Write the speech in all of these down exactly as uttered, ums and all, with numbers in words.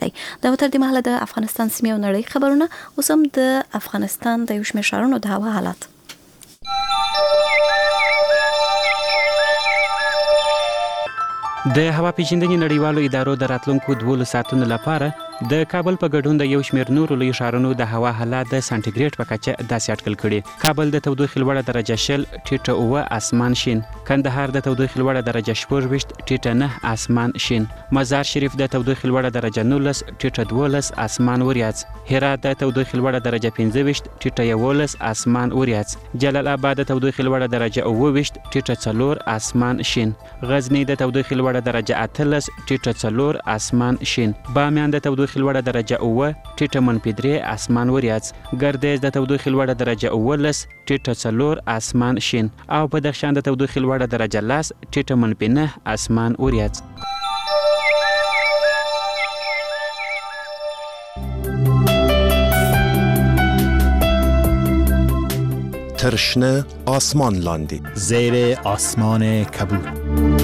شوی دی. دا تر دې مهاله د افغانستان سیمې او نړۍ خبرونه، اوس هم د افغانستان د یو شمېر ښارونو د هوا حالات. د هوا پیژندنې نړیوالو ادارو د راتلونکو دوه ساعتونو لپاره د کابل په ګډون د یو شمېر نورو لوی ښارونو د هوا حالات د سانتیګریډ په کچه داسې اټکل کړي. کابل د تودوخې لوړه درجه شل ټیټه اوه اسمان شین، کندهار د تودوخې لوړه درجه شپږ ویشت ټیټه نه اسمان شین، مزار شریف د تودوخې لوړه درجه نولس ټیټه دولس اسمان وریځ، هرات د تودوخې لوړه درجه پنځه ویشت ټیټه یولس اسمان وریځ، جلال آباد د تودوخې لوړه درجه اوه ویشت ټیټه څلور اسمان شین، غزنی د تودوخې لوړه درجه اتلس ټیټه څلور اسمان شین، بامیان د تودوخې لوړه درجه اوه ټیټه منفي درې اسمان وریځ، ګردیز د تودوخې لوړه درجه اوولس ټیټه څلور اسمان شین او بدخشان د تودوخې لوړه درجه لس ټیټه منفي نه اسمان وریځ. ترشنه آسمان لاندی زیر آسمان کبود.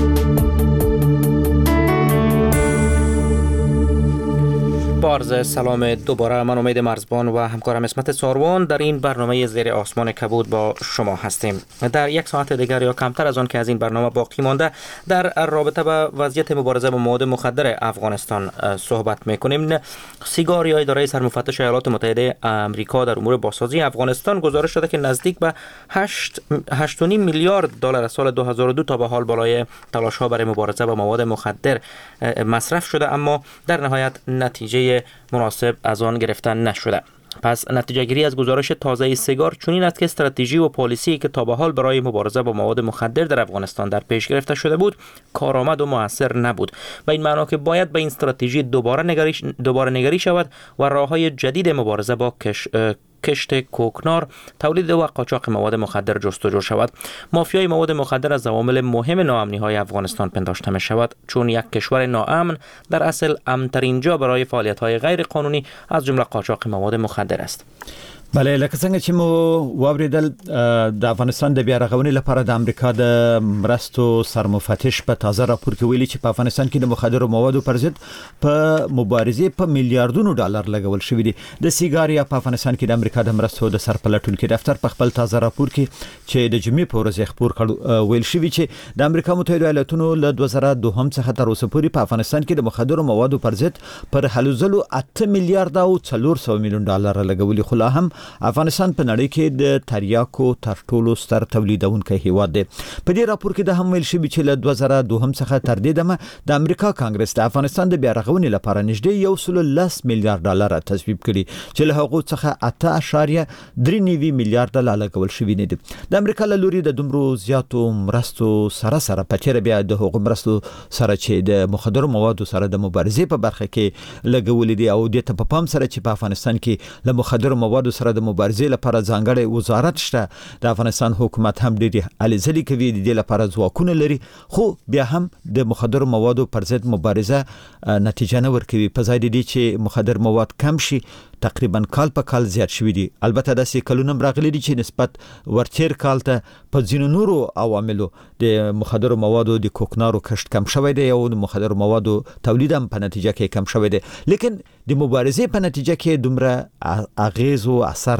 بارز سلام دوباره، من امید مرزبان و همکارم اسمت ساروان در این برنامه زیر آسمان کبود با شما هستیم. در یک ساعت دیگر یا کمتر از آن که از این برنامه باقی مانده در رابطه با وضعیت مبارزه با مواد مخدر افغانستان صحبت میکنیم. سیگار یا اداره سرمفتش ایالات متحده آمریکا در امور بازسازی افغانستان گزارش داده که نزدیک به هشت و نیم میلیارد دلار از سال دو هزار و دو تا به حال بالای تلاش ها برای مبارزه با مواد مخدر مصرف شده، اما در نهایت نتیجه مناسب از آن گرفتن نشده. پس نتیجه گیری از گزارش تازه سیگار چنین است که استراتژی و پالیسی که تا به حال برای مبارزه با مواد مخدر در افغانستان در پیش گرفته شده بود کارآمد و موثر نبود. به این معنا که باید به این استراتژی دوباره نگری دوباره نگری شود و راههای جدید مبارزه با کش کشت کوکنار، تولید و قاچاق مواد مخدر جستجو شود. مافیای مواد مخدر از عوامل مهم ناامنی‌های افغانستان پنداشته می شود، چون یک کشور ناامن در اصل امن‌ترین جا برای فعالیت‌های غیر قانونی از جمله قاچاق مواد مخدر است. بله، لکه څنګه چې مو واوریدل د افغانستان د بیا رغونې لپاره د امریکا د مرستو سرمفتش په تازه راپور کې ویلي چې په افغانستان کې د مخدرو موادو پر ضد په مبارزې په میلیارډونو ډالر لګول شوی دي. د سیګار یا په افغانستان کې د امریکا د مرستو د سرپلټونکو دفتر په خپل تازه راپور کې چې د جمعې په ورځ خبر کړ ویل شوی چې د امریکا متحده ایالاتونو له دوه زره دوه څخه تر اوسه پورې په افغانستان کې د مخدرو موادو پر ضد پر هلو ځلو اته میلیارډ او څلور سوه میلیون ډالر لګولي، خو لا هم افغانستان په نړۍ کې د تریاکو تر ټولو ستر تولیدونکی هیواد دی. په دې راپور کې د هم ویل شوی چې له دوه زره دوه څخه تر دې دمه د امریکا کانګرس د افغانستان د بیا رغونې لپاره نږدې یو سل لس میلیارډ ډالر تصویب کړي چې له هغو څخه اته اعشاریه درې نوي میلیارډ ډالر لګول شوی نه دي. د امریکا له لوري د دومره زیاتو مرستو سره سره په تیر بیا د هغو مرستو سره چې د مخدرو موادو سره د مبارزې په برخه کې لګولې دي او د ته په پام سره چې په افغانستان کې له مخدرو موادو سره د مبارزې لپاره ځانګړی وزارت شته. د افغانستان حکومت هم ډېری هلې ځلې کوي، د دې لپاره ځواکونه لري، خو بیا هم د مخدرو موادو پر ضد مبارزه نتیجه نه ورکوي. په ځای د دې چې مخدر مواد کم شي تقریبا کال په کال زیات شوي دي. البته داسې کلونه راغلي دي چې نسبت ورتیر کال ته په ځینو نورو عواملو د مخدرو موادو د کوکنارو کشت کم شوی دی او د مخدرو موادو تولید هم په نتیجه کې کم شوی دی، لیکن د مبارزې په نتیجه کې دومره اغیز او اثر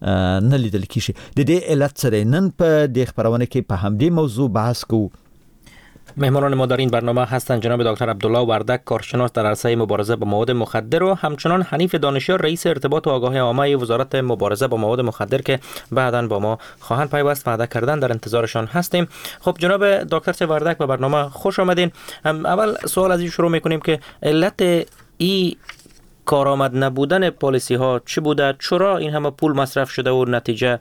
نه لیدل کیږي. د دې علت څه دی؟ نن په دې خبرونه کې په همدې موضوع بحث کوو. مهمانان ما در این برنامه هستند جناب دکتر عبدالله وردک، کارشناس در عرصه مبارزه با مواد مخدر، و همچنان حنیف دانشیار، رئیس ارتباط و آگاهی عامه وزارت مبارزه با مواد مخدر که بعداً با ما خواهند پیوست وعده کردن. در انتظارشان هستیم. خب جناب دکتر وردک به برنامه خوش آمدین. اول سوال از این شروع میکنیم که علت ای کارآمد نبودن پالیسی ها چی بوده؟ چرا این همه پول مصرف شده و نتیجه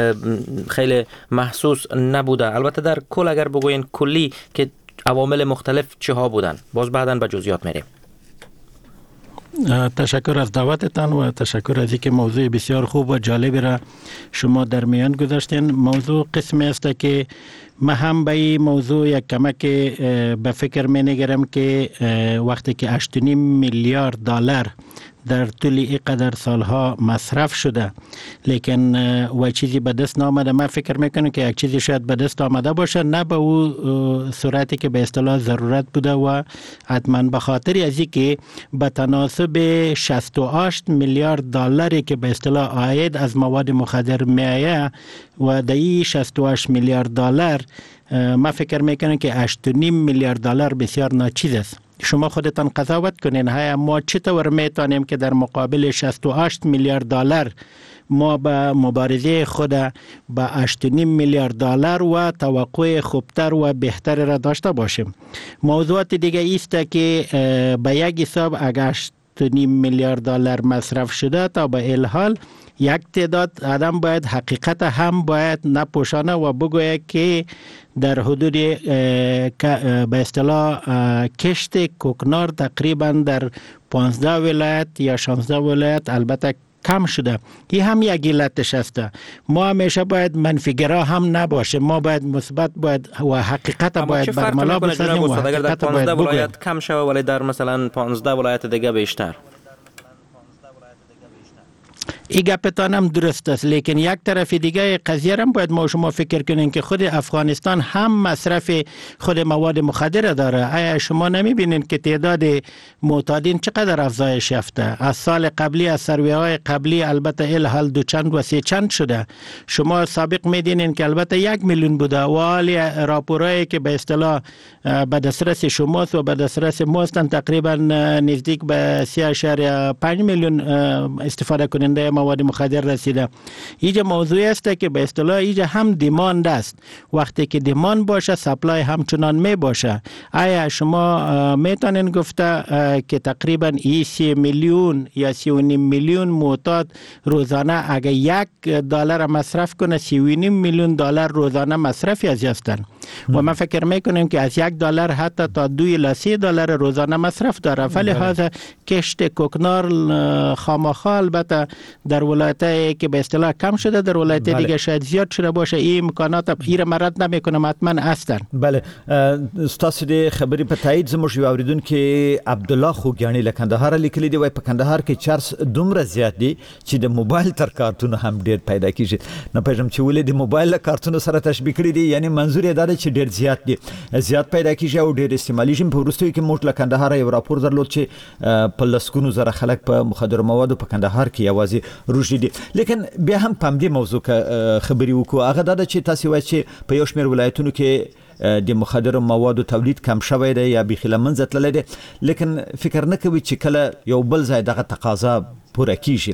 خیلی محسوس نبوده؟ البته در کل اگر بگوین کلی که عوامل مختلف چه ها بودن، باز بعداً به جزئیات میریم. تشکر از دعوتتان و تشکر از اینکه موضوع بسیار خوب و جالبی را شما در میان گذاشتین. موضوع قسمی است که من هم به این موضوع یک کمک به فکر می نگرم که وقتی که هشت و نیم میلیارد دلار در طول اینقدر سالها مصرف شده، لیکن و چیزی به دست نامده. من فکر میکنم که یک چیزی شاید به دست آمده باشه، نه به او صورتی که به اصطلاح ضرورت بوده و حتما به خاطر از اینکه به تناسب شصت و هشت میلیارد دلاری که به اصطلاح عاید از مواد مخدر میآید و در شصت و هشت میلیارد دلار ما فکر میکنم که هشت و نیم میلیارد دلار بسیار ناچیز است. شما خودتان قضاوت کنین های ما چطور میتونیم که در مقابل شصت و هشت میلیارد دلار ما به مبارزه خود به هشت و نیم میلیارد دلار و توقع خوبتر و بهتر را داشته باشیم. موضوعات دیگه است که به یک حساب اگر هشت و نیم میلیارد دلار مصرف شده تا به الحال یک تعداد آدم باید حقیقت هم باید نپوشانه و بگوید که در حدود به اصطلاح کشت کوکنار تقریبا در پانزده ولایت یا شانزده ولایت البته کم شده. این هم یک علتش است. ما همیشه باید منفیگرا هم نباشه، ما باید مثبت باید و حقیقت باید برملا بسازیم و اگر در حقیقت پانزده باید ولایت کم شوه ولی در مثلا پانزده ولایت دیگه بیشتر. این گپتان هم درست است، لیکن یک طرف دیگه قضیه هم باید ما شما فکر کنین که خود افغانستان هم مصرف خود مواد مخدر داره. آیا شما نمیبینین که تعداد معتادین چقدر افزایش یافته؟ از سال قبلی، از سرویه های قبلی البته الحال دو چند و سه چند شده. شما سابق میدینین که البته یک میلیون بوده و حالی راپورایی که به اصطلاح به دسترس شماست و به دسترس ماستن تقریبا نزدیک به سه اشاریه پنج میلیون استفاده کننده مواد مخدر رسیده. اینجا موضوعی است که به اصطلاح اینجا هم دیماند است. وقتی که دیماند باشه سپلای همچنان می باشه. آیا شما میتونین گفته که تقریبا ای سی میلیون یا سی و نیم میلیون معتاد روزانه اگر یک دلار مصرف کنه سی و نیم میلیون دلار روزانه مصرفی از هستن و من فکر میکنم که از یک دلار حتی تا دو الی سه دلار روزانه مصرف داره. ولی لحاظ کشت کوکنار خامخا البته در ولایتایی که به اصطلاح کم شده، در ولایت دیگه شاید زیاد شده باشه. این امکانات ایر مرد نمیکنم حتما هستن. بله استاسو د خبرې په تایید زموږ یو اوریدونکو عبدالله خوګیانی له کندهار لیکلی دی، وای په کندهار کې چارس دومره زیات دي چې د موبایل تر کارتونو هم ډیر پیدا کیږي. نه پېژم چې ولې د موبایل کارتونو سره تشبیه کړی دي، یعنی منظور یې دا دی چې ډیر زیات دي، زیات پیدا کیږي او ډیر استعمالي شي. په وروستیو کې موږ له کندهار یو راپور درلود چې په لسګونو زره خلک په مخدر موادو په کندهار کې یوازې روشي دي. لیکن بیا هم په دې موضوع کې خبري وکړو. هغه دا چې تاسو وایي چې په یو شمېر ولایتونو کې د مخدر موادو تولید کم شوی دی یا بیخي له منځه تللی دی، لیکن فکر نه کوي چې کله یو بل ځای دغه تقاضا پوره کیږي.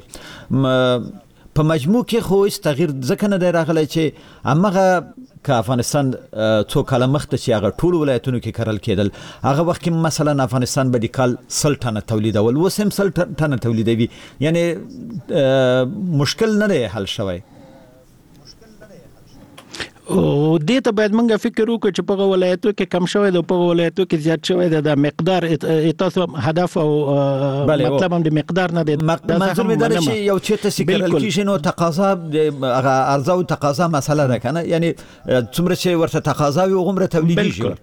په مجموع کې خو هیڅ تغییر ځکه نه دی راغلی چې همغه که افغانستان څو کاله مخته چې هغه ټول ولایتونو کې کرل کېدل، هغه وخت کې مثلا افغانستان به د کال سل ټنه تولیدول، اوس هم سل ټنه تولیدوي. یعنی مشکل نه دی حل شوی. او دې ته باید موږ فکر وکړو چې په ولایتو کې کم شوی دی، په ولایتو کې زیات شوی دی. د مقدار تاسو هدف او مطلب هم د مقدار نه دی. منظور مې دا دی چې یو چېرته چې کرل کېږي نو تقاضا هغه عرضه او تقاضا مسله ده که نه، یعنی څومره چې ورته تقاضا وي هغومره تولیدېږي.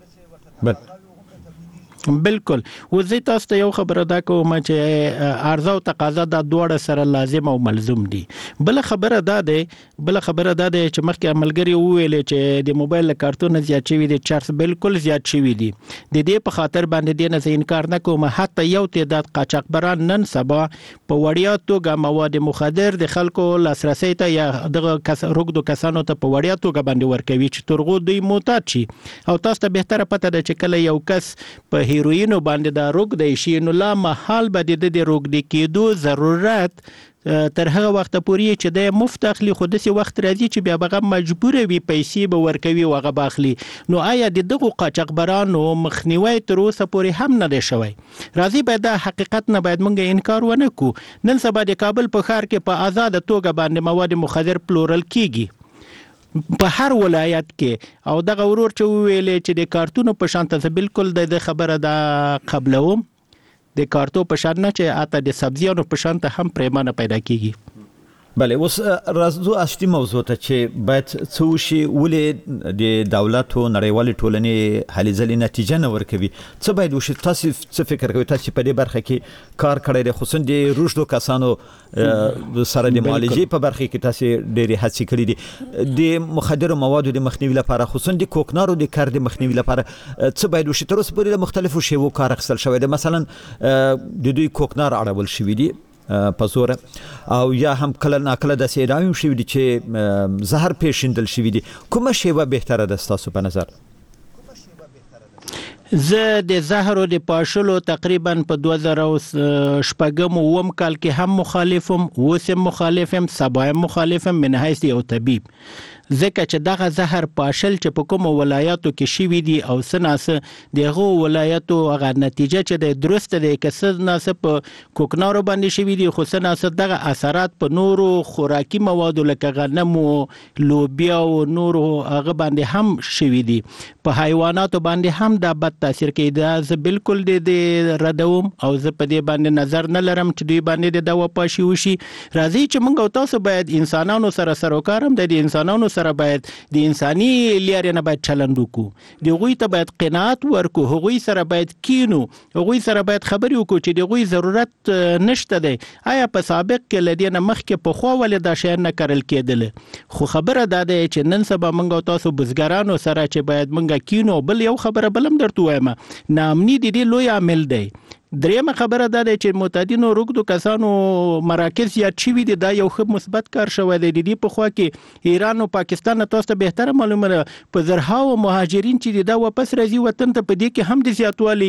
بالکل. وزي تاسو ته یو خبره دا کوم چې عرضه او تقاضا د دوړ سره لازم او ملزم دي. بل خبره دا ده بل خبره دا ده چې مخکې عملګری وویل چې د موبایل کارتون زیات شوی دي، چارج بالکل زیات شوی دي. د دې په خاطر باندې دې نه انکار نه کوم. حتی یو تعداد قاچاقبران نن سبا په وړیا توګه مواد مخدر د خلکو لاسرسي ته یا دغه کس روګدو کسانو ته په وړیا توګه باندې ورکوي چې ترغو دوی معتاد شي. او تاسو ته بهتره پته ده چې کله یو کس په هیروینو باندې دا روګ دی شي نو لا محال به د دې روګ د کېدو ضرورت تر هغه وخت پورې چې د مفت اخلي، خو داسې وخت راځي چې بیا به مجبور وي پیسې به ورکوي او هغه به اخلي. نو آیا د دغو قاچاقبرانو مخنیوی تر اوسه پورې هم نه دی شوی؟ راځي باید دا حقیقت نه باید موږ انکار ونه کړو. نن سبا د کابل په ښار کې په آزاده توګه باندې مواد مخدر پلورل کیږي په هر ولایت کې. او دغه ورور چې ویلې چې د کارتونو په شان ته بالکل د خبره دا قبلوم، د کارتو په شان نه چې اته د سبزیانو په شان ته هم پریمانه پیدا کیږي. بله اوس راځو اصلي موضوع ته چې باید څه وشي ولې د دولت او نړیوالې ټولنې هلې ځلې نتیجه نه ورکوي څه باید وشي تاسو څه فکر کوئ تاسو په دې برخه کې کار کړی دی خصوصا د روږدو کسانو سره د معالجې په برخه کې تاسو ډېرې هڅې کړې دي د مخدرو موادو د مخنیوي لپاره خصوصا د کوکنارو د کار د مخنیوي لپاره څه باید وشي تر اوسه پورې د مختلفو شیوو کار اخیستل شوی دی مثلا د دوی کوکنار اړول شوي دي په زور او یا هم کله ناکله د سیدایم شوی دي چې زهر پیښیندل شوی دي کومه شیوه بهتره ده تاسو په نظر زه د زهر او د پاشلو تقریبا په دوه زره شپږم اوم کال کې هم مخالفم اوسم مخالفم سبایم مخالفم من حیث یو طبيب ځکه چې دغه زهر پاشل چې په کوم ولایاتو کې شوي دي او سناسه دغه ولایاتو هغه نتیجه چې د درسته د کسر ناسه په کوکنارو باندې شوي دي خو سناسه دغه اثرات په نورو خوراکي موادو لکه غنم او لوبیا او نورو هغه باندې هم شوي دي په حیواناتو باندې هم دا بد تاثیر کوي دا زه بالکل د ردوم او زه په دې باندې نظر نه لرم چې دوی باندې د دوا پاشي وشي راځي چې موږ او تاسو باید انسانانو سره سروکارم د انسانانو سره باید د انساني لارې نه باید چلند وکړو د هغوی ته باید قناعت ورکړو هغوی سره باید کینو هغوی سره باید خبرې وکړو چې د هغوی ضرورت نشته دی آیا په سابق کې له دې نه مخکې پخوا ولې دا شیان نه کرل کېدل خو خبره دا ده چې نن سبا موږ او تاسو بزګرانو سره چې باید موږ کینو بل یو خبره بلم درته وایم ناامني د دې لوی عامل دی دریمه خبره ده چې معتادینو روږدو کسانو مراکز زیات شوي دي دا یو ښه مثبت کار شوی دی د دې په خوا کې ایران او پاکستان تاسو ته بهتره معلومه ده په زرهاو مهاجرین چې دا واپس راځي وطن ته په دې کې هم د زیاتوالي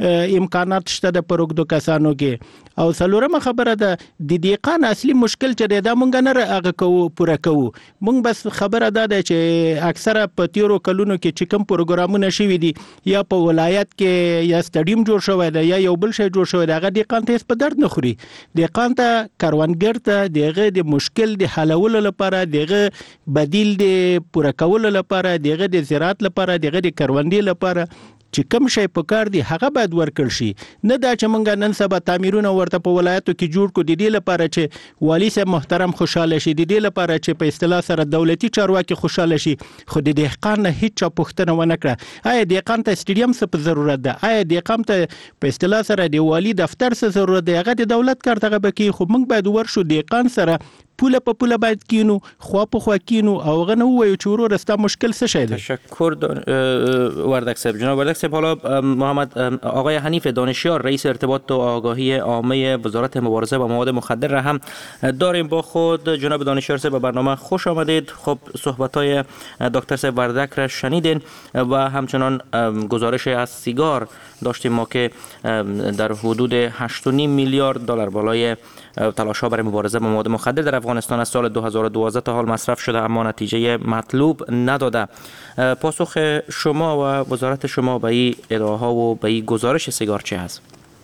امکانات شته د پروږدو کسانو کې او څلورمه خبره ده د دیقان اصلي مشکل چې دا مونږ نه هغه کوو پوره کوو مونږ بس خبره ده چې اکثره په تیرو کلونو کې چې کوم پروګرامونه شوي دي یا په ولایت کې یا سټډیم جوړ شوی دی یا یو بل شی جوړ شوی دی هغه دیقان ته په درد نه خوري دیقان ته کروندګر ته دغه د مشکل د حلولو لپاره دغه بدیل د پوره کولو لپاره دغه د زراعت لپاره دغه د کروندې لپاره چې کوم شی په کار دی هغه باید ورکړ شي نه دا چې مونږ نن سبا تعمیرونه ورته په ولایتو کې جوړ کو د دې لپاره چې والی صاحب محترم خوشاله شي د دې لپاره چې په اصطلاح سره دولتي چارواکي خوشاله شي خو د دهقان نه هیڅ پوښتنه ونه کړه آیا دهقان ته سټډیم څه په ضرورت ده آیا دهقان ته په اصطلاح سره د والی دفتر څه ضرورت دی هغه د دولت کار ته بکی خو مونږ باید ورشو دهقان سره پوله په پوله باید کینو خوا په خوا کینو او غنه وایو چې ورور استا مشکل څه شي ده تشکر وردک صاحب جناب وردک صاحب حالا محمد آقای حنیف دانشیار رئیس ارتباط و آگاهی عامه وزارت مبارزه با مواد مخدر را هم داریم با خود جناب دانشیار صاحب به برنامه خوش آمدید خب صحبت‌های دکتر صاحب وردک را شنیدین و همچنان گزارش از سیگار داشتیم ما که در حدود هشت و نیم میلیارد دلار بالای تلاش‌ها برای مبارزه با مواد مخدر در افغانستان از سال دو هزار و دوازده تا حال مصرف شده اما نتیجه مطلوب نداده. پاسخ شما و وزارت شما به این ادعاها و به این گزارش سیگار چه هست؟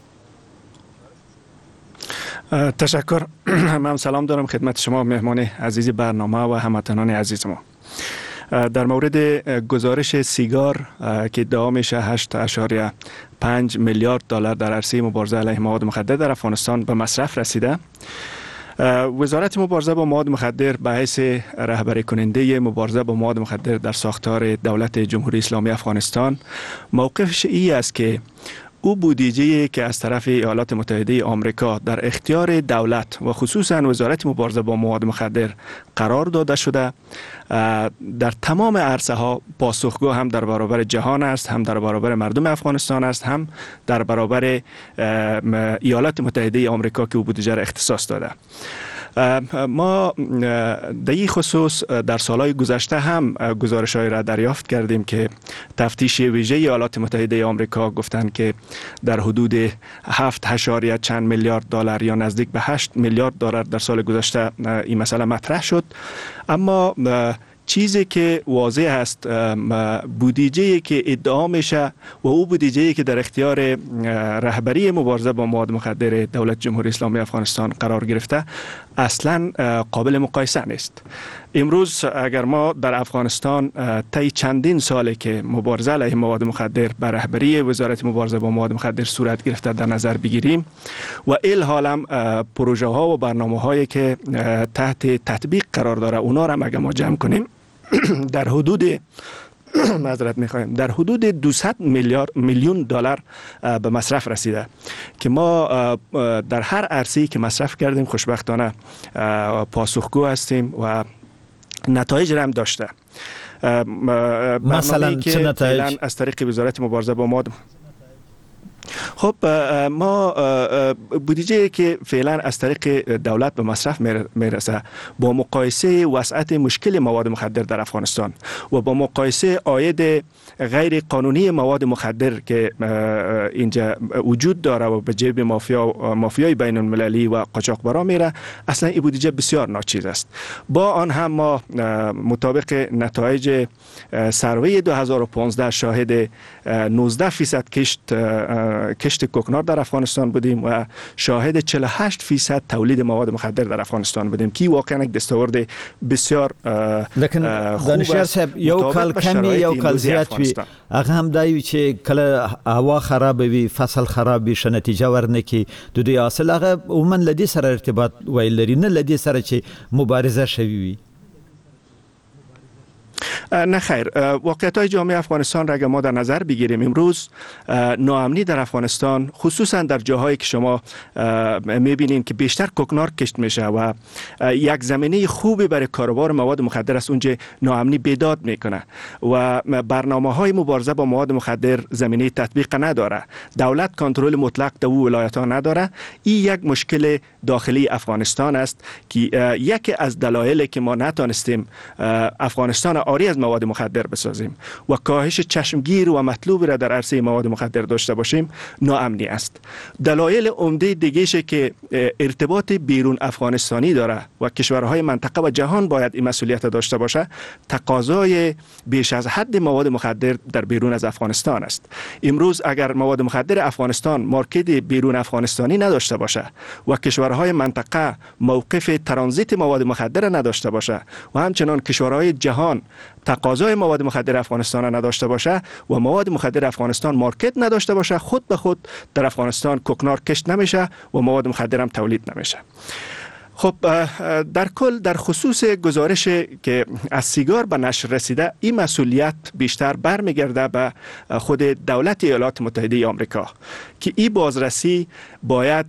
تشکر. من سلام دارم خدمت شما مهمان عزیز برنامه و هموطنان عزیز ما. در مورد گزارش سیگار که ادعا میشه هشت اشاریه پنج میلیارد دلار در عرصه مبارزه علیه مواد مخدر در افغانستان به مصرف رسیده. وزارت مبارزه با مواد مخدر به حیث رهبری کننده مبارزه با مواد مخدر در ساختار دولت جمهوری اسلامی افغانستان موقفش ای است که او بودجه که از طرف ایالات متحده آمریکا در اختیار دولت و خصوصا وزارت مبارزه با مواد مخدر قرار داده شده در تمام عرصه ها پاسخگو هم در برابر جهان است هم در برابر مردم افغانستان است هم در برابر ایالات متحده آمریکا که او بودجه را اختصاص داده. ما در این خصوص در سالهای گذشته هم گزارش های را دریافت کردیم که تفتیش ویژه ایالات متحده آمریکا گفتند که در حدود هفت اشاریه چند میلیارد دلار یا نزدیک به هشت میلیارد دلار در سال گذشته این مسئله مطرح شد. اما چیزی که واضح است بودجه‌ای که ادعا میشه و او بودجه‌ای که در اختیار رهبری مبارزه با مواد مخدر دولت جمهوری اسلامی افغانستان قرار گرفته اصلا قابل مقایسه نیست. امروز اگر ما در افغانستان طی چندین ساله که مبارزه علیه مواد مخدر بر رهبری وزارت مبارزه با مواد مخدر صورت گرفته در نظر بگیریم و الحال هم پروژه ها و برنامه هایی که تحت تطبیق قرار داره اونا را اگر ما جمع کنیم در حدود معذرت میخوایم در حدود دویست میلیارد میلیون دلار به مصرف رسیده که ما در هر عرصه‌ای که مصرف کردیم خوشبختانه پاسخگو هستیم و نتایج را هم داشته. مثلا چه نتایج از طریق وزارت مبارزه با مواد خب ما بودجه که فعلا از طریق دولت به مصرف میرسه با مقایسه وسعت مشکل مواد مخدر در افغانستان و با مقایسه عاید غیر قانونی مواد مخدر که اینجا وجود داره و به جیب مافیا مافیای بین المللی و قاچاقبرا میره، اصلا این بودجه بسیار ناچیز است. با آن هم ما مطابق نتایج سروی دو هزار و پانزده شاهد نوزده فیصد کشت کشت کوکنار در افغانستان بودیم و شاهد چهل و هشت فیصد تولید مواد مخدر در افغانستان بودیم که واقعا یک دستاورد بسیار لیکن دانشیار صاحب یو کال کمی یو کال زیات وی هغه هم دایي چې کله هوا خراب وي فصل خراب وي نتیجه ورنه کی د دې اصل هغه عموما لدی سره ارتباط ویل لري نه لدی سره چې مبارزه شوی وي. نه خیر، واقعیت های جامعه افغانستان را اگر ما در نظر بگیریم امروز ناامنی در افغانستان خصوصا در جاهایی که شما میبینین که بیشتر کوکنار کشت میشه و یک زمینه خوبی برای کاروبار مواد مخدر است، اونجا ناامنی بیداد میکنه و برنامه های مبارزه با مواد مخدر زمینه تطبیق نداره، دولت کنترل مطلق در او ولایت ها نداره. این یک مشکل داخلی افغانستان است که یکی از دلایلی که ما نتونستیم افغانستان آری از مواد مخدر بسازیم و کاهش چشمگیر و مطلوب را در عرصه مواد مخدر داشته باشیم ناامنی است. دلایل عمده دیگه‌ای که ارتباط بیرون افغانستانی داره و کشورهای منطقه و جهان باید این مسئولیت داشته باشه، تقاضای بیش از حد مواد مخدر در بیرون از افغانستان است. امروز اگر مواد مخدر افغانستان مارکت بیرون افغانستانی نداشته باشه و کشورهای منطقه موقف ترانزیت مواد مخدر نداشته باشه و همچنان کشورهای جهان تقاضای مواد مخدر افغانستان را نداشته باشه و مواد مخدر افغانستان مارکت نداشته باشه، خود به خود در افغانستان کوکنار کشت نمیشه و مواد مخدر هم تولید نمیشه. خب در کل در خصوص گزارش که از سیگار به نشر رسیده، این مسئولیت بیشتر برمیگرده به خود دولت ایالات متحده آمریکا که این بازرسی باید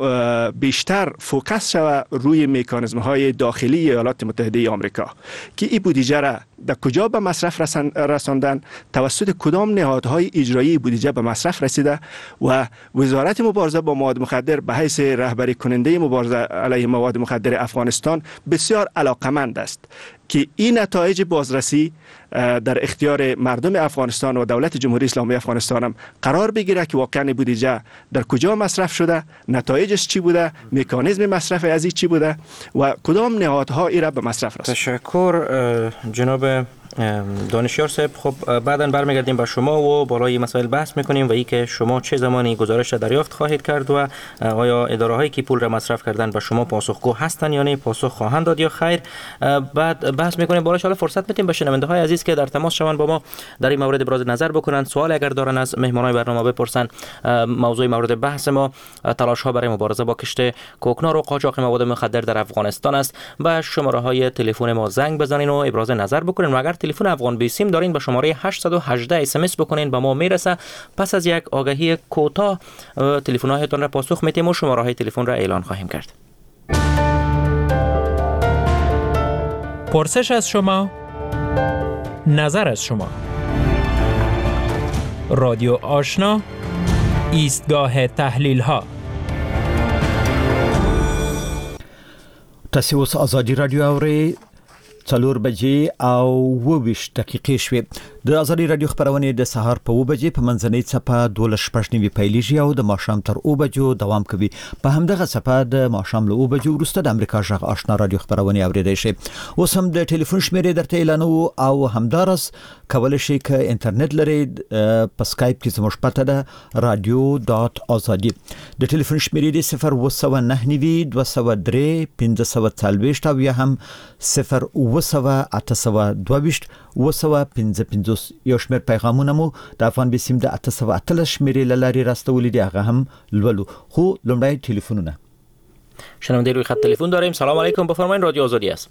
بیشتر فوکس شود روی مکانیزم های داخلی ایالات متحده آمریکا که این بودجه را در کجا به مصرف رساندن، توسط کدام نهادهای اجرایی بودجه به مصرف رسیده و وزارت مبارزه با مواد مخدر به حیث رهبری کننده مبارزه علیه مواد مخدر افغانستان بسیار علاقمند است که این نتایج بازرسی در اختیار مردم افغانستان و دولت جمهوری اسلامی افغانستان هم قرار بگیره که واقعا بودجه در کجا مصرف شده، نتایجش چی بوده، مکانیزم مصرف از چی بوده و کدام نهادها این را به مصرف رسانده. تشکر جناب دانشیار صاحب. خب بعداً برمیگردیم به شما و بالای مسائل بحث میکنیم و ای که شما چه زمانی گزارش دریافت خواهید کرد و آیا اداره هایی که پول را مصرف کردن به شما پاسخگو هستند یا نه، پاسخ خواهند داد یا خیر. بعد بحث میکنیم بالاش. حالا فرصت میتیم به شنونده های عزیز که در تماس شوند با ما در این مورد ابراز نظر بکنند، سوال اگر دارن از مهمانای برنامه بپرسن. موضوع مورد بحث ما تلاش ها برای مبارزه با کشت کوکنار و قاچاق مواد مخدر در افغانستان است. به شماره های تلفن ما زنگ بزنین و ابراز نظر بکنین و اگر تلفن افغان بیسیم دارین به شماره هشت یک هشت اس ام اس بکنین، به ما میرسه. پس از یک آگهی کوتاه تلفن هایتان را پاسخ میتیم و شماره های تلفن را اعلان خواهیم کرد. پرسش از شما، نظر از شما. رادیو آشنا، ایستگاه تحلیل ها. تاسو اوس ازادي رادیو اوري څلور بجې او وویشت دقیقې شوې. د ازادي رادیو خبرونه د سهار په اوه بجې په منځنۍ څپه دولس شپږ نیوي پیلېږي او د ماښام تر اوه بجو دوام کوي. په همدغه څپه د ماښام له اوه بجو وروسته د امریکا غږ آشنا رادیو خبرونه اوریدئ شئ. اوس هم د ټلیفون شمیرې درته اعلانوو او همدارس کولای شئ ک انټرنیټ لرئ په سکایپ کې زموږ پته ده رادیو ډاټ ازادي. د ټلیفون شمیرې د صفر اوه سوه نهه نیوي دوه سوه درې پنځه سوه څلوېښت او یا هم صفر اوه سوه اته سوه دوه ویشت اوه سوه پنځه پنځوس. یو شمېر پیغامونه مو د افغان بسیم د اته سوه اتلس شمیرې له لارې راستولي دي، هغه هم لولو. خو لومړی ټلیفونونه. شنونده روی خط تلفن داریم. سلام علیکم، بفرمایید، رادیو آزادی است.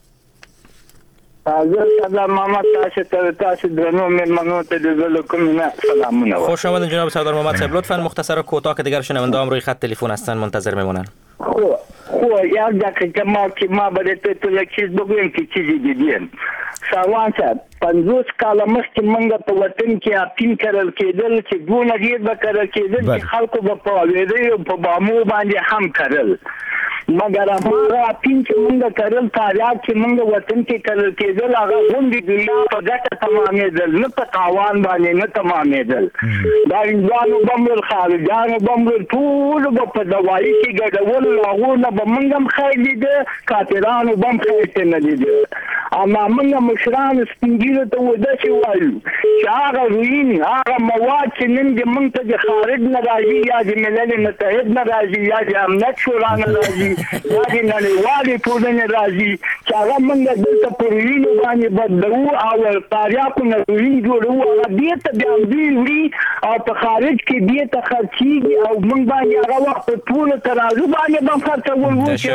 حضرت سردار محمد تاسو ته تاسو درنو مهمانو ته د زلو کومه سلامونه. خوش آمدید جناب سردار محمد صاحب. لطفاً مختصر و کوتاه که دیگر شنونده‌ام روی خط تلفن هستن منتظر میمونن. خو خو یک دقیقه ما که ما به تو یک چیز بگویم که چیزی دیدیم. سروان صاحب پنځوس کاله مخکې موږ په وطن کې اپین کرل کېدل چې دونه ډېر به کرل کېدل چې خلکو به په ویډیو په بامو باندې هم کرل، مګر هغه اپین چې موږ کرل تاریخ چې موږ وطن کې کرل کېدل هغه غونډې دنیا په ګټه تمامېدل، نه په تاوان باندې نه تمامېدل. دا انځوانو بمبل خارجانو بمبل ټول به په دوایي کې ګډول، هغو نه به موږ هم خیر لیده، کافرانو به هم خیر نه لیده. اما موږ مشران سپینګیرو ته وداسې وایو چې هغه روین هغه مواد چې نن د موږ ته د خارج نه راځي یا د ملل متحد نه راځي یا د امنیت شورا نه راځي یا د نړیوالې ټولنې راځي چې هغه موږ دلته په روینو باندې بدلو او تاریخو نه روین جوړو، هغه بېرته بیا دوی وړي او په خارج کې بېرته خرڅېږي او موږ باندې هغه وخت په ټولو ترازو باندې به خرڅول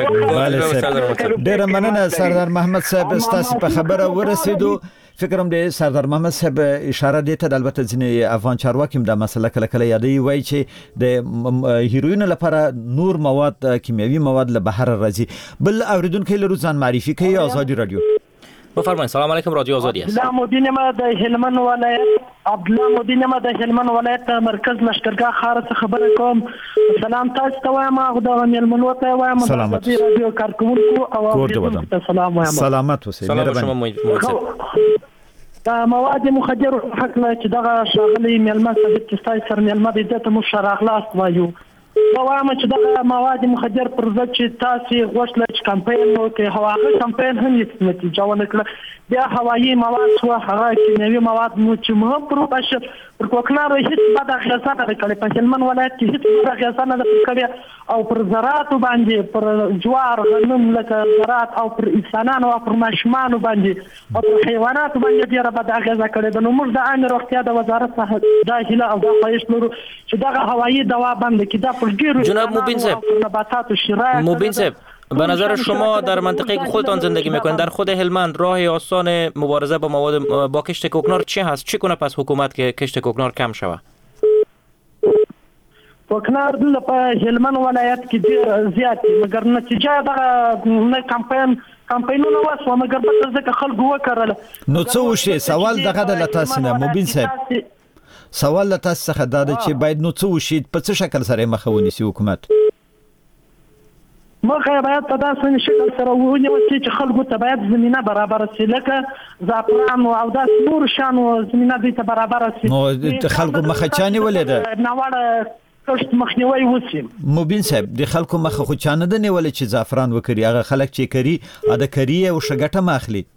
وو. ډېره مننه سردار محمد صاحب، ستاسو په خبره ورسېدو. فکرم دی سردار محمد صاحب اشاره دی ته البته ځینې افغان چارواکي دا مسله کله کله یادوي، وایي چې د هیروین لپاره نور مواد کیمیاوي مواد له بهر راځي. بل اوریدونکو له روزان معرفي کوي آزادی رادیو. بفرمایید. سلام علیکم، رادیو آزادی است. عبدالله مدین ما د هلمند ولایت عبدالله مدین ما د هلمند ولایت مرکز لشکرګاه خار څخه خبره کوم. سلام تاسو ته وایم، خدای مېلمنو ته وایم، سلامت رادیو کارکونکو او اوریدونکو سلام وایم. سلامت اوسئ. مهرباني. دا مواد مخدر حق نه چې دغه شاغلي مېلمه صاحب چې تاسو سره مېلمه دې ته مو شراغلاست وایو. دا وایم چې دغه مواد مخدر پر ضد چې تاسو غوښتل چې کمپاین وکړي، هغه کمپاین هم هیڅ نتیجه ونه کړه. بیا هوایي مواد شو، هغه کیمیاوي مواد نو چې مهم پر بشه پر کوکنار هیڅ بد اغیزه نه کړي. په هلمند ولایت کې هیڅ بد اغیزه نه کړي او پر زراعت باندې پر جوار غنم لکه زراعت او پر انسانانو او پر ماشومان باندې او پر حیوانات باندې ډیره بد اغیزه کړي. نو موږ د عامه روغتیا د وزارت څخه دا هیله او دا خواهش لرو چې دغه هوایي دوا بند کړي. دا پر ډیرو جناب مبین صاحب، نباتات و شیرای مبین صاحب، به نظر شما در منطقه که خودتان زندگی میکنید در خود هلمند راه آسان مبارزه با مواد با کشت کوکنار چی هست؟ چی کنه پس حکومت که کشت کوکنار کم شود؟ کوکنار دل په هلمند ولایت کې ډیر زیات دي، مګر نتیجه دغه نه کمپاین کمپاینونه واسو مګر په ځکه خلکو وکړل. نو څه وشي؟ سوال دغه د لتاسو نه مبین صاحب، سوال لتاسو څخه دا چې باید نو څه وشي، په څه شکل سره مخه ونیسي حکومت؟ مخه باید په داسې شکل سره ونیول چې خلکو ته باید زمينه برابر شي، لکه زعفران او داس نور شانو زمينه دې ته برابر شي. نو خلکو مخه چانه ولې ده؟ ناوړه کښت مخنیوي وشي. مبین صاحب، د خلکو مخه خو چانه ده نیول چې زعفران وکړي، هغه خلک چې کری اده کری او شګټه ماخلي.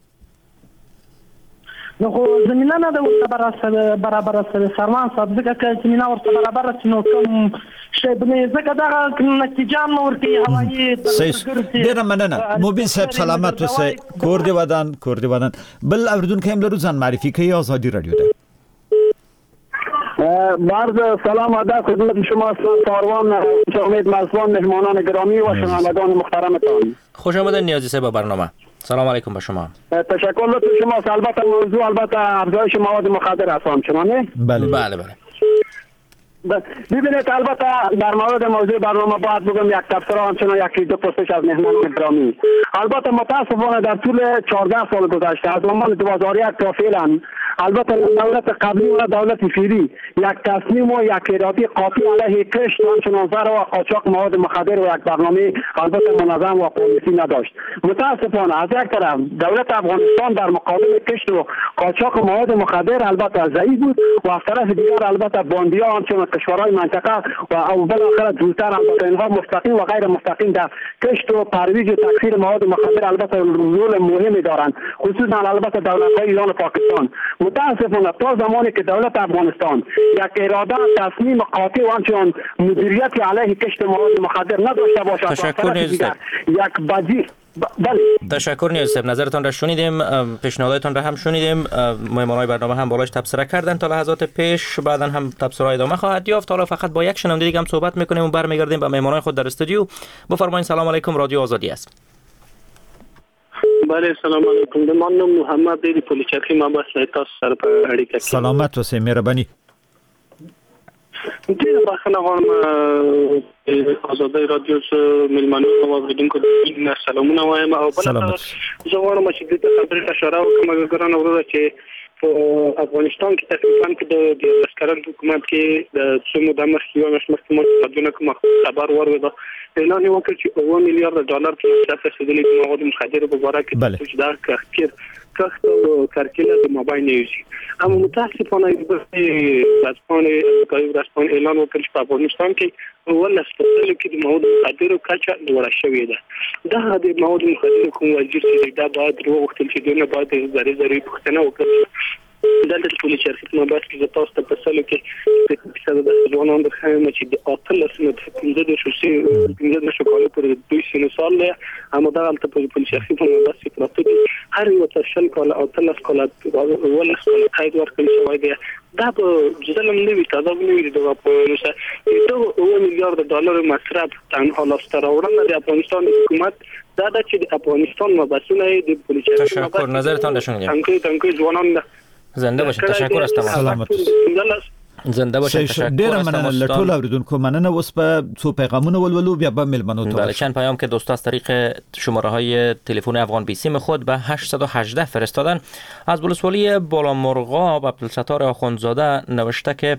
نو خو زمينه نه ده ورته برابر برابر سره سروان صاحب، ځکه چې زمينه ورته برابر شي نو کوم شی بنې ځکه دا نتیجه نو ورته هوایي. ډیره مننه مبین صاحب، سلامت اوسئ. کور دی ودان کور دی ودان. بل اوریدونکو هم لرو ځان معرفي کوي آزادی رادیو ده. عرض سلام ادب خدمت شما ساروان امید مزبان، مهمانان گرامی و شنوندگان محترمتان. خوش آمدید نیازی صاحب به برنامه. سلام علیکم به شما. تشکر لطف شما. البته موضوع البته افزایش مواد مخدر است چنانه؟ بله بله بله. ببینید البته در مورد موضوع برنامه باید بگم یک تفسیر همچنان یکی دو پرسش از مهمانان گرامی. البته متاسفانه در طول چهارده سال گذشته از زمان دو هزار و یک تا فعلا البته دولت قبلی و دولت فعلی یک تصمیم و یک اراده قاطع علیه کشت و همچنان زر و قاچاق مواد مخدر و یک برنامه البته منظم و پالیسی نداشت. متاسفانه از یک طرف دولت افغانستان در مقابل کشت و قاچاق مواد مخدر البته ضعیف بود و از طرف دیگر البته باندیا همچنان کشورهای منطقه و او بالاخره دورتر البته اینها مستقیم و غیر مستقیم در کشت و ترویج و تکثیر مواد مخدر البته رول مهمی دارند، خصوصا البته دولت‌های ایران و پاکستان. متاسفانه تا زمانی که دولت افغانستان یک اراده تصمیم قاطع و همچنان مدیریت علیه کشت مواد مخدر نداشته باشد، تشکر نیست یک بدیل بله. تشکر نیاز صاحب، نظرتان را شنیدیم، پیشنهاداتتان را هم شنیدیم. مهمانای برنامه هم بالاش تبصره کردن تا لحظات پیش، بعدا هم تبصره ادامه خواهد یافت. حالا فقط با یک شنونده دیگه هم صحبت میکنیم و برمیگردیم به مهمانای خود در استودیو. بفرمایید. سلام علیکم، رادیو آزادی است. بله سلام علیکم، من نام محمد دی پولیچرخی، ما با سایت سر په اړیکه سلامت اوسئ، مهرباني. ډیر بخښنه غواړم آزادی رادیو ملمنو او اوریدونکو ته سلامونه وایم او بل زه غواړم چې د خبرې اشاره وکړم ګران اوره چې په افغانستان کې تقریبا د عسکران حکومت کې د څومره د مخکې مخ مخکې کوم خبر ورغله اعلان وکړ چې اوه میلیارډ ډالر په مصرف رسیدلي د مواد مخدر په باره کې چې دا کثیر کخت او کارکله د موبایل نیوزي. اما متاسفانه د رسپانې د رسپانې اعلان وکړ چې په افغانستان کې ول سپیشل کې د مواد مخدر کچا لوړه شوې ده. دا د مواد مخدر کوم وزیر چې دا باید وروختل چې دونه باید زری زری پښتنه وکړي. دلته ټولې چرخې په بس کې تاسو ته په سلو کې د اقتصاد د ځوانانو د خیمه چې د اټل سنت پنځه د شوسي پنځه د شکایت پر دوی سینې سال له هم دا البته په ټولې چرخې په بس کې پراته هر یو تشل کاله او تل کاله ول کاله قید ورکړي شوی دی. دا په ځلم نه وي تاسو نه وي دا په نوسه د اوه میلیارډ ډالر مصرف تنها لاستر اورنه د افغانستان حکومت دا د چې د افغانستان مبسونه د پولیس تشکر نظرتان را شنیدیم. تانکوی تانکوی ځوانان زنده باشید. تشکر از تماس. سلامت زنده باشید. تشکر. ډیر مننه له ټولو اوریدونکو. مننه. اوس په څو پیغامونه ولولو بیا به ملمنو ته. بله، چند پیام که دوستا از طریق شماره های تلفن افغان بی سیم خود به هشت یک هشت فرستادن. از ولسوالی بالامرغاب عبدالستار آخوندزاده نوشته که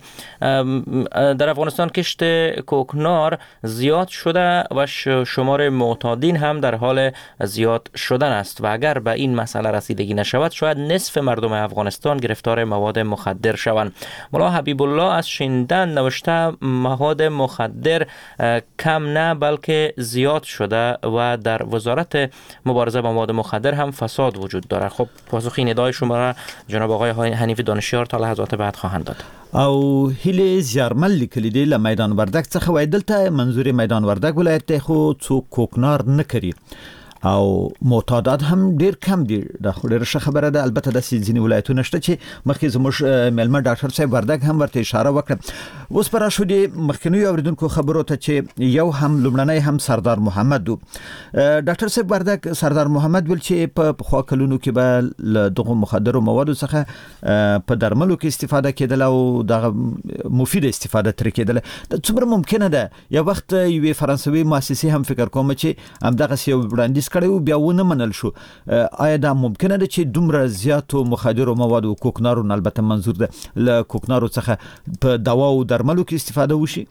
در افغانستان کشت کوکنار زیاد شده و شمار معتادین هم در حال زیاد شدن است و اگر به این مسئله رسیدگی نشود شاید نصف مردم افغانستان گرفتار مواد مخدر شوند. مولا حبیب الله از شیندن نوشته مواد مخدر کم نه بلکه زیاد شده و در وزارت مبارزه با مواد مخدر هم فساد وجود دارد. خب پاسخ ندای شما را جناب آقای حنیف دانشیار تا لحظات بعد خواهند داد. او هیله زیارمل لیکلی دی له میدان وردک څخه وای دلته منظور میدان وردک ولایت خو څوک کوکنار نه کړي او معتادات هم ډیر کم دي. دا خو ډیره خبره ده. البته د سیزنی ولایتونه شته چې مخکې زموږ ملما ډاکټر صاحب وردک هم ورته اشاره وکړه. اوس پر شو دي مخکنی اوریدونکو خبرو ته چې یو هم لمړنۍ هم سردار محمد دو ډاکټر صاحب وردک سردار محمد ول چې په خوا کلونو کې به دغه مخدر موادو څخه په درملو کې استفاده کېدل او دغه مفید استفاده تر کېدل. څومره ممکنه ده یو وخت یو فرانسوي مؤسسه هم فکر کوم چې هم دغه یو وړاندیز کړو بیا ونه منل شو. آیا دا ممکنه ده چې دومره زیاتو مخدر مواد او کوکنارو البته منظور ده له کوکنارو څخه په دوا او درملو کې استفاده وشي؟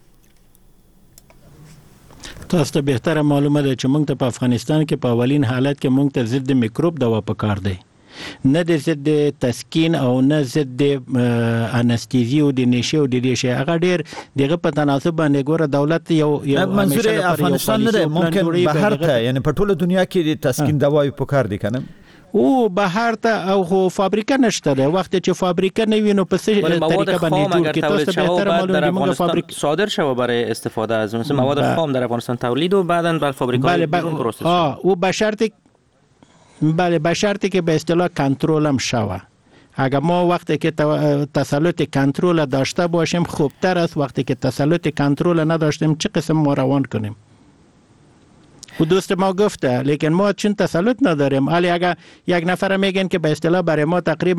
تاسو ته بهتره معلومه ده چې موږ ته په افغانستان کې په اولین حالت کې موږ ته ضد میکروب دوا پکار دی، نه د ضد تسکین او نه ضد انستیزی او د نشه او د دې شی. هغه ډیر دغه په تناسب باندې ګوره دولت یو یو منظور افغانستان نه ممکن بهر ته یعنی په ټوله دنیا کې د تسکین دواوی پکار دي کنه او بهر ته او خو فابریکه نشته ده. وخت چې فابریکه نه وینو په څه طریقه باندې جوړ کی تاسو ته بهتر معلومه موږ فابریکه صادر شوه برای استفاده از مثل مواد خام در افغانستان تولید و بعداً بر فابریکه‌های بیرون پروسس شد. او به شرطی بله به شرطی که به اصطلاح کنترل هم شوه. اگر ما وقتی که تسلط کنترل داشته باشیم خوبتر است وقتی که تسلط کنترل نداشتیم چه قسم ما روان کنیم. و دوست ما گفته لیکن ما چون تسلط نداریم. ولی اگر یک نفر میگن که به اصطلاح برای ما تقریبا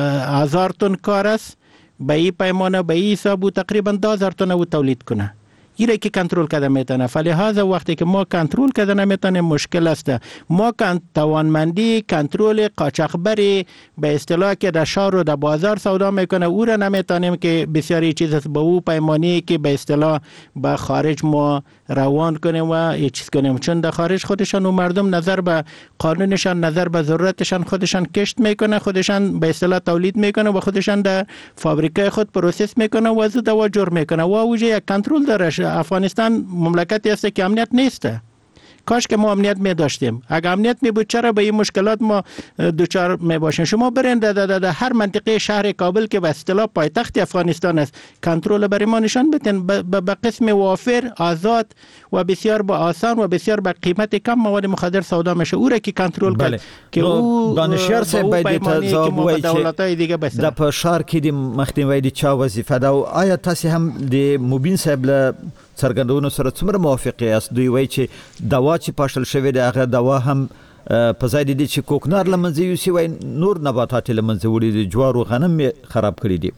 هزار تن کار است به این پیمانه به این حساب تقریبا دو هزار تن او تولید کنه ایره که کنترل کرده میتونه. فلهذا وقتی که ما کنترل کرده نمیتونه مشکل است. ما کن توانمندی کنترل قاچاقبری به اصطلاح که در شهر و در بازار سودا میکنه او را نمیتونیم که بسیاری چیز است به او پیمانی که به اصطلاح به خارج ما روان کنیم و یه چیز کنیم، چون در خارج خودشان و مردم نظر به قانونشان، نظر به ضرورتشان خودشان کشت میکنه، خودشان به اصطلاح تولید میکنه و خودشان در فابریکه خود پروسس میکنه و زود و جور میکنه و اوجه یک کنترل داره. افغانستان مملکتی است که امنیت نیست. کاش که ما امنیت می داشتیم. اگر امنیت می بود چرا به این مشکلات ما دوچار می باشیم؟ شما برین در هر منطقه شهر کابل که به اصطلاح پایتخت افغانستان است کنترل بر ما نشان بدین به قسم وافر، آزاد و بسیار با آسان و بسیار با قیمت کم مواد مخدر سودا میشه. او را که کنترل کرد که او دانشیار صاحب باید تضاب وای چې د په شهر کې د مخنیوي د چا وظیفه ده. آیا تاسو هم د مبین صاحب له څرګندونو سره څومره موافق یاست؟ دوی وایي چې دوا چې پاشل شوې ده هغه دوا هم په ځای د دې چې کوکنار له منځه یوسي وایي نور نباتات له منځه وړي دي، جوار و غنم خراب کړي دي.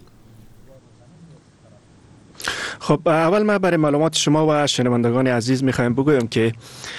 خب اول ما برای معلومات شما و شنوندگان عزیز میخوایم بگویم که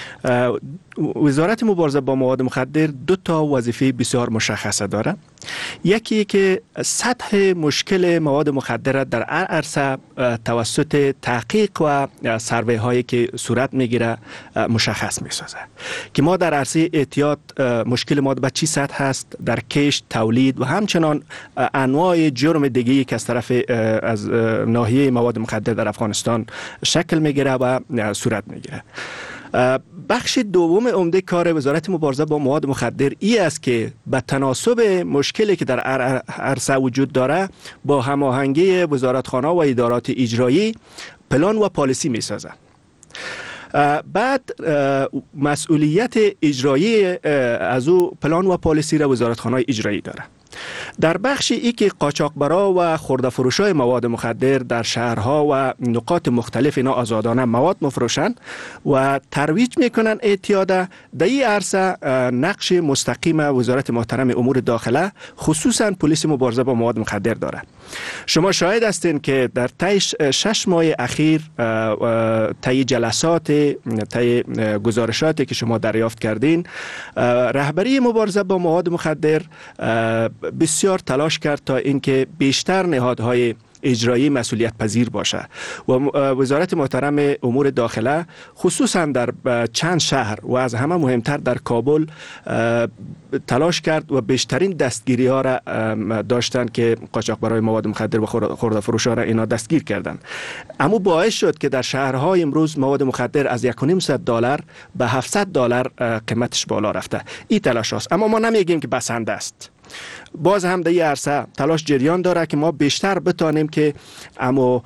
وزارت مبارزه با مواد مخدر دو تا وظیفه بسیار مشخصه داره. یکی که سطح مشکل مواد مخدر در هر عرصه توسط تحقیق و سروی هایی که صورت میگیره مشخص میسازه که ما در عرصه احتیاط مشکل مواد به چی سطح هست، در کشت، تولید و همچنان انواع جرم دیگه‌ای که از طرف از ناحیه مواد مخدر در افغانستان شکل میگیره و صورت میگیره. بخش دوم عمده کار وزارت مبارزه با مواد مخدر ای است که به تناسب مشکلی که در عرصه وجود داره با هماهنگی وزارتخانه و ادارات اجرایی پلان و پالیسی می سازه. بعد مسئولیت اجرایی از او پلان و پالیسی را وزارتخانه اجرایی داره. در بخش ای که قاچاقبرا و خرده فروشای مواد مخدر در شهرها و نقاط مختلف اینا آزادانه مواد مفروشن و ترویج میکنن اعتیاده، در این عرصه نقش مستقیم وزارت محترم امور داخله خصوصا پلیس مبارزه با مواد مخدر داره. شما شاهد هستین که در طی شش ماه اخیر طی جلسات، طی گزارشاتی که شما دریافت کردین، رهبری مبارزه با مواد مخدر بسیار تلاش کرد تا اینکه بیشتر نهادهای اجرایی مسئولیت پذیر باشه و وزارت محترم امور داخله خصوصا در چند شهر و از همه مهمتر در کابل تلاش کرد و بیشترین دستگیری ها را داشتن که قاچاقبرای مواد مخدر و خرده فروش ها را اینا دستگیر کردن. اما باعث شد که در شهرهای امروز مواد مخدر از یک و نیم صد دلار به هفتصد دلار قیمتش بالا رفته. این تلاش هست، اما ما نمیگیم که بسنده است. باز هم در این عرصه تلاش جریان داره که ما بیشتر بتانیم که اما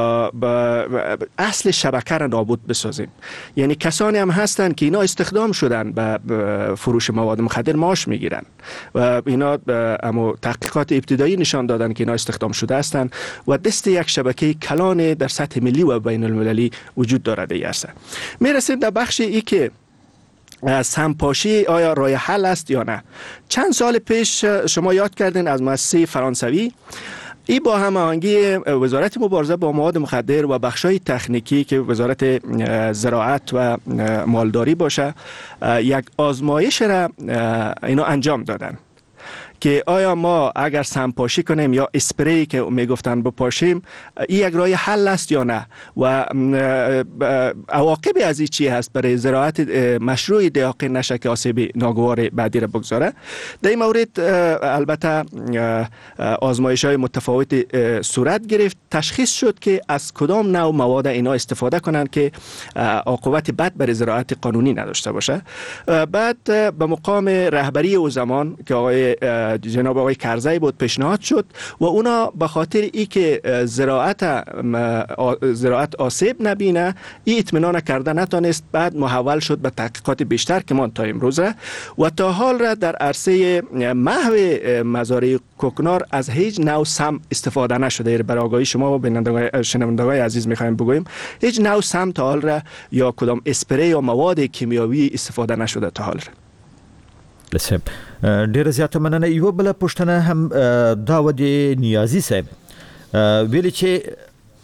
اصل شبکه را نابود بسازیم. یعنی کسانی هم هستن که اینا استخدام شدن به فروش مواد مخدر معاش میگیرن و اینا اما تحقیقات ابتدایی نشان دادن که اینا استخدام شده هستن و دست یک شبکه کلان در سطح ملی و بین المللی وجود داره در این عرصه. میرسیم در بخش ای که سمپاشی آیا راه حل است یا نه. چند سال پیش شما یاد کردین از مؤسسه فرانسوی ای با هماهنگی وزارت مبارزه با مواد مخدر و بخشای تکنیکی که وزارت زراعت و مالداری باشه یک آزمایش را اینا انجام دادن که آیا ما اگر سمپاشی کنیم یا اسپری که میگفتن بپاشیم این یک راه حل است یا نه و عواقب از این چی هست برای زراعت مشروع دقیق نشه که آسیب ناگوار بعدی را بگذاره. در این مورد البته آزمایش های متفاوت صورت گرفت، تشخیص شد که از کدام نوع مواد اینا استفاده کنند که عاقبت بد برای زراعت قانونی نداشته باشه. بعد به مقام رهبری او زمان که آقای جناب آقای کرزی بود پیشنهاد شد و اونا به خاطر ای که زراعت زراعت آسیب نبینه ای اطمینان کرده نتونست، بعد محول شد به تحقیقات بیشتر که ما تا امروز و تا حال را در عرصه محو مزارع کوکنار از هیچ نوع سم استفاده نشده. برای آگاهی شما و بینندگان شنوندگان عزیز میخوایم بگویم هیچ نوع سم تا حال را یا کدام اسپری یا مواد کیمیاوی استفاده نشده تا حال را. لسه ډیره زیاته مننه. یو بل پښتنه هم داود نیازی صاحب ویل چې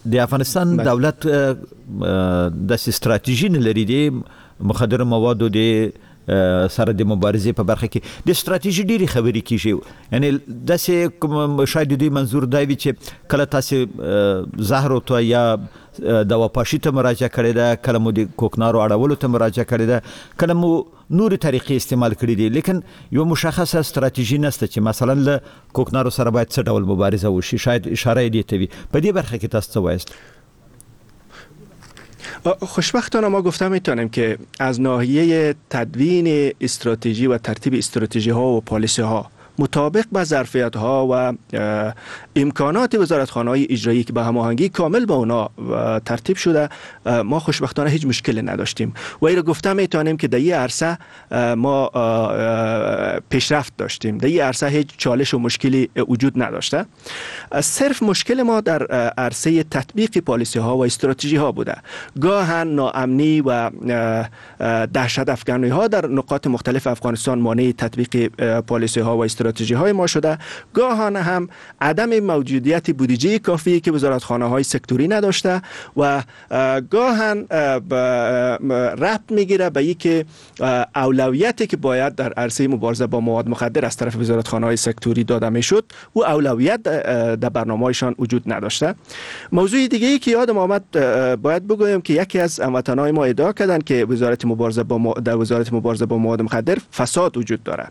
د افغانستان دولت د استراتیژي نه لري د مخدر موادو د سره د مبارزې په برخه کې د استراتیژي ډېری خبرې کیږي، یعنی داسې کوم شاید دوی منظور دی وي چې کله تاسو زهر او تو یا دوا پاشي ته مراجعه کړې ده، کله مو د کوکنارو اړولو ته مراجعه کړې ده، کله مو نور طریقې استعمال کړې دي، لیکن یو مشخصه استراتیژي نشته چې مثلا له کوکنارو سره باید څه ډول مبارزه وشي. شاید اشاره دې ته وي په دې برخه کې تاسو څه وایست؟ خوشبختانه ما گفته میتونیم که از ناحیه تدوین استراتژی و ترتیب استراتژی ها و پالیسی ها مطابق با ظرفیت ها و امکانات وزارتخانه های اجرایی که به هماهنگی کامل با اونا ترتیب شده، ما خوشبختانه هیچ مشکلی نداشتیم و این رو گفته میتونیم که در این عرصه ما پیشرفت داشتیم، در این عرصه هیچ چالش و مشکلی وجود نداشته. صرف مشکل ما در عرصه تطبیق پالیسی ها و استراتژی ها بوده. گاهن ناامنی و دهشت افکنی ها در نقاط مختلف افغانستان مانع تطبیق پالیسی ها و استراتژی های ما شده، گاهن هم عدم موجودیت بودجه کافی که وزارتخانه های سکتوری نداشته و گاهن ربط میگیره به اینکه اولویتی که باید در عرصه مبارزه با مواد مخدر از طرف وزارتخانه های سکتوری داده میشد و اولویت در برنامه‌هایشان وجود نداشته. موضوع دیگه ای که یادم آمد باید بگویم که یکی از هموطنان ما ادعا کردند که وزارت مبارزه با در وزارت مبارزه با مواد مخدر فساد وجود داره.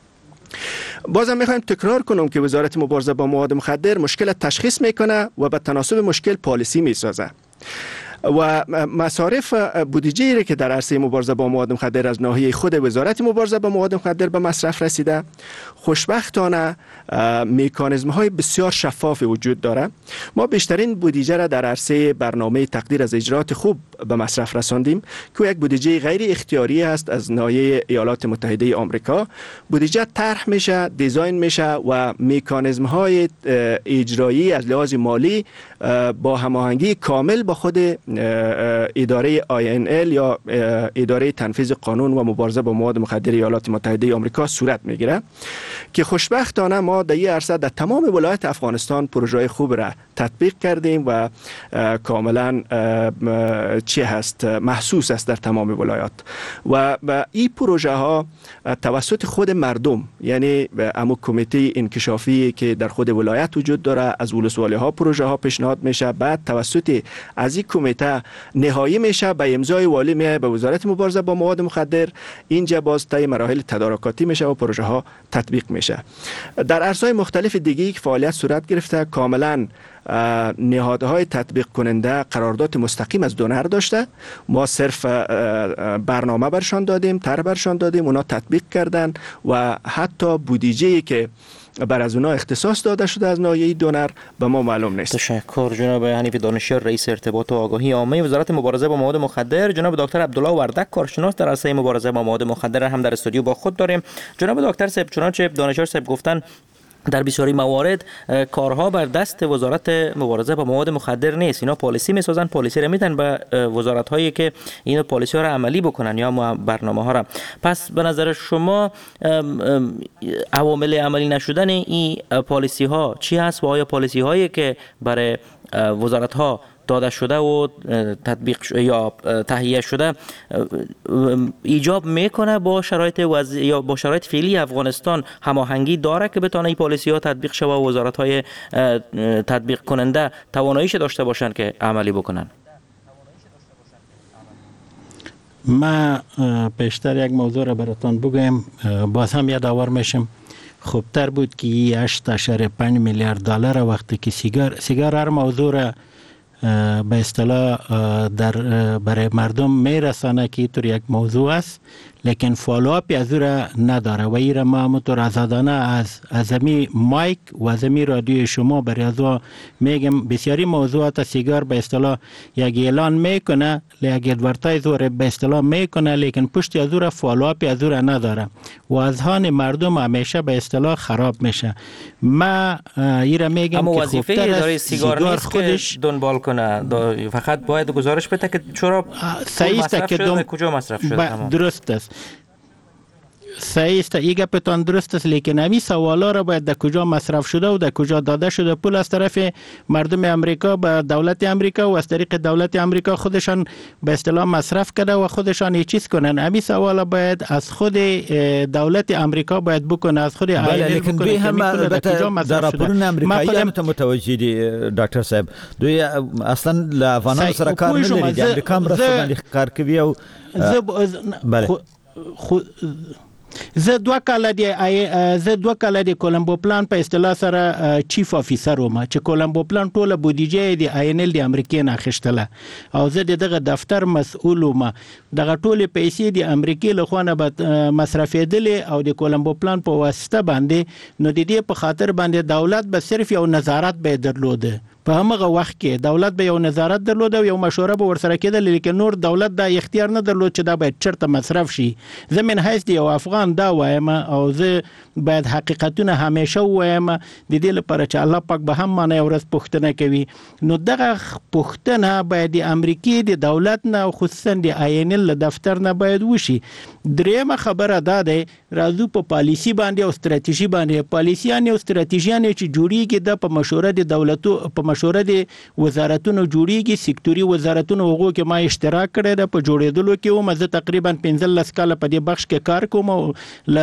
بازم میخوایم تکرار کنم که وزارت مبارزه با مواد مخدر مشکل تشخیص میکنه و به تناسب مشکل پالیسی میسازه و مصارف بودجه‌ای که در عرصه مبارزه با مواد مخدر از ناحیه خود وزارت مبارزه با مواد مخدر به مصرف رسیده، خوشبختانه مکانیزم های بسیار شفاف وجود داره. ما بیشترین بودجه را در عرصه برنامه تقدیر از اجرات خوب به مصرف رساندیم که یک بودجه غیر اختیاری است از ناحیه ایالات متحده آمریکا. بودجه طرح میشه، دیزاین میشه و مکانیزم های اجرایی از لحاظ مالی با هماهنگی کامل با خود اداره آی ان ال یا اداره تنفیذ قانون و مبارزه با مواد مخدر ایالات متحده آمریکا صورت میگیره که خوشبختانه ما در این عرصه در تمام ولایت افغانستان پروژه خوب را تطبیق کردیم و کاملا چی هست محسوس است در تمام ولایات و این پروژه ها توسط خود مردم، یعنی امو کمیته انکشافی که در خود ولایت وجود داره، از ولسوالی ها پروژه ها پیشنهاد میشه، بعد توسط از این کمیته نهایی میشه، به امضای والی میاد به وزارت مبارزه با مواد مخدر، اینجا باز طی مراحل تدارکاتی میشه و پروژه ها تطبیق میشه. در عرصه‌های مختلف دیگه که فعالیت صورت گرفته، کاملا نهادهای تطبیق کننده قرارداد مستقیم از دونر داشته، ما صرف برنامه برشان دادیم، طرح برشان دادیم، اونا تطبیق کردن و حتی بودجه‌ای که بر از اونا اختصاص داده شده از ناحیه دونر به ما معلوم نیست. تشکر جناب حنیف دانشیار، رئیس ارتباط و آگاهی عامه وزارت مبارزه با مواد مخدر. جناب دکتر عبدالله وردک، کارشناس در عرصه مبارزه با مواد مخدر، هم در استودیو با خود داریم. جناب دکتر صاحب، چنانچه دانشیار صاحب گفتن در بسیاری موارد کارها بر دست وزارت مبارزه با مواد مخدر نیست، اینا پالیسی میسازن، پالیسی رو میدن به وزارت هایی که این پالیسی ها رو عملی بکنن یا برنامه ها را. پس به نظر شما عوامل عملی نشدن این پالیسی ها چی هست و آیا پالیسی هایی که برای وزارت ها داده شده و تطبیق یا تهیه شده ایجاب میکنه با شرایط وضع یا با شرایط فعلی افغانستان هماهنگی داره که بتونه این پالیسی ها تطبیق شه و وزارت های تطبیق کننده تواناییش داشته باشن که عملی بکنن؟ ما پیشتر یک موضوع را براتون بگویم، باز هم یادآور میشم خوبتر بود که هشت اشاره پنج میلیارد دلار وقتی که سیگار سیگار هر موضوع را به اصطلاح در برای مردم میرسانه که اینطور یک موضوع است، لیکن فالوآپی از او را نداره و این را ما همونطور آزادانه از از امی مایک و از امی رادیوی شما برای از میگم بسیاری موضوعات سیگار به اصطلاح یک اعلان میکنه، یک ادورتایز رو به اصطلاح میکنه، لیکن پشت از او را فالوآپی از او را نداره و اذهان مردم همیشه به اصطلاح خراب میشه. ما این را میگم اما که وظیفه اداره سیگار نیست خودش که دنبال کنه، فقط باید گزارش بده که چرا صحیح است که شده کجا مصرف شده. درست است. صحیح است، این گپتان درست است، لیکن همین سوالا را باید در کجا مصرف شده و در کجا داده شده پول از طرف مردم امریکا به دولت امریکا و از طریق دولت امریکا خودشان به اصطلاح مصرف کرده و خودشان یه چیز کنن. همین سوالا باید از خود دولت امریکا باید بکنه، از خود بله، لیکن دوی هم البته در راپورون امریکایی هم متوجه دی ډاکټر صاحب، دوی اصلا له افغانانو سره کار نه لري، د امریکا مرسته باندې کار کوي او بله خو زه دوه کاله دی زه دوه کاله دی کولمبو پلان په اصطلاح سره چیف افیسر وم چې کولمبو پلان ټوله بودیجه دی آی ان ال دی امریکای نه اخیستله او زه دغه دفتر مسؤل وم. دغه ټوله پیسې دی امریکای له خوا نه به مصرفېدلې او د کولمبو پلان په واسطه باندې، نو د دې په خاطر باندې دولت به صرف یو نظارت به درلوده. په همغه وخت کې دولت به یو نظارت درلود او یو مشوره به ورسره کېدل، لیکن نور دولت دا اختیار نه درلود چې دا باید چرته مصرف شي. زه من حیث دی یو افغان دا وایم او زه باید حقیقتونه همیشه وایم د دې لپاره چې الله پاک به هم مانه ورځ پوښتنه کوي. نو دغه پوښتنه باید د امریکای د دولت نه خصوصا د آی ان ال دفتر نه باید وشي. دریمه خبره دا ده، راځو په پالیسی باندې او ستراتیژي باندې. پالیسیان او ستراتیژیان چې جوړیږي د په مشوره د دولتو په مشوره د وزارتونو جوړیږي، سکتوري وزارتونو هغه کې ما اشتراک کړی د په جوړېدلو کې و. مزه تقریبا پنځلس کاله په دې بخش کې کار کوم او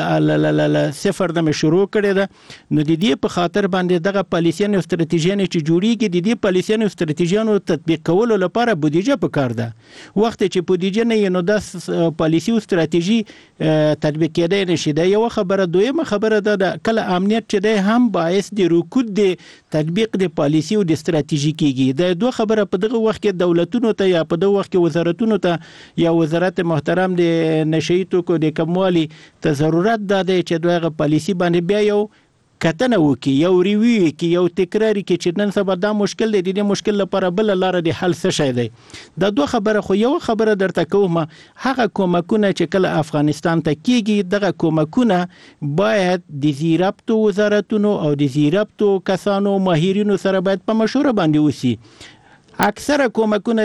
ل صفر د شروع کړی ده. نو د دې په خاطر باندې دغه پالیسیان او ستراتیژیان چې جوړیږي، د دې پالیسیان او ستراتیژیانو تطبیق کولو لپاره بودیجه پکار ده. وخت چې بودیجه نه نو د پالیسی او ستراتیژي تطبیق کېدای نشي. دا یو خبره. دویمه خبره ده کله امنیت چې ده هم باعث د رکود د تطبیق د پالیسی او د ستراتیژي کېږي. دا دوه خبره په دغه وخت کې دولتونو ته یا په دغه وخت کې وزارتونو ته یا وزارت محترم د نشئی توکو د کموالي ته ضرورت ده چې دغه پالیسی باندې بیا یو کتنه وکي، یو ریویو کې، یو تکراری کې چې نن سبا دا مشکل دی، د دې مشکل لپاره بل لار د حل څه شي دی. دا دوه خبره. خو یو خبره درته کوم، هغه کومکونه چې کله افغانستان ته کیږي، دغه کومکونه باید د زیربطو وزارتونو او د زیربطو کسانو ماهرینو سره باید په مشوره باندې وسی. اکثره کومکونه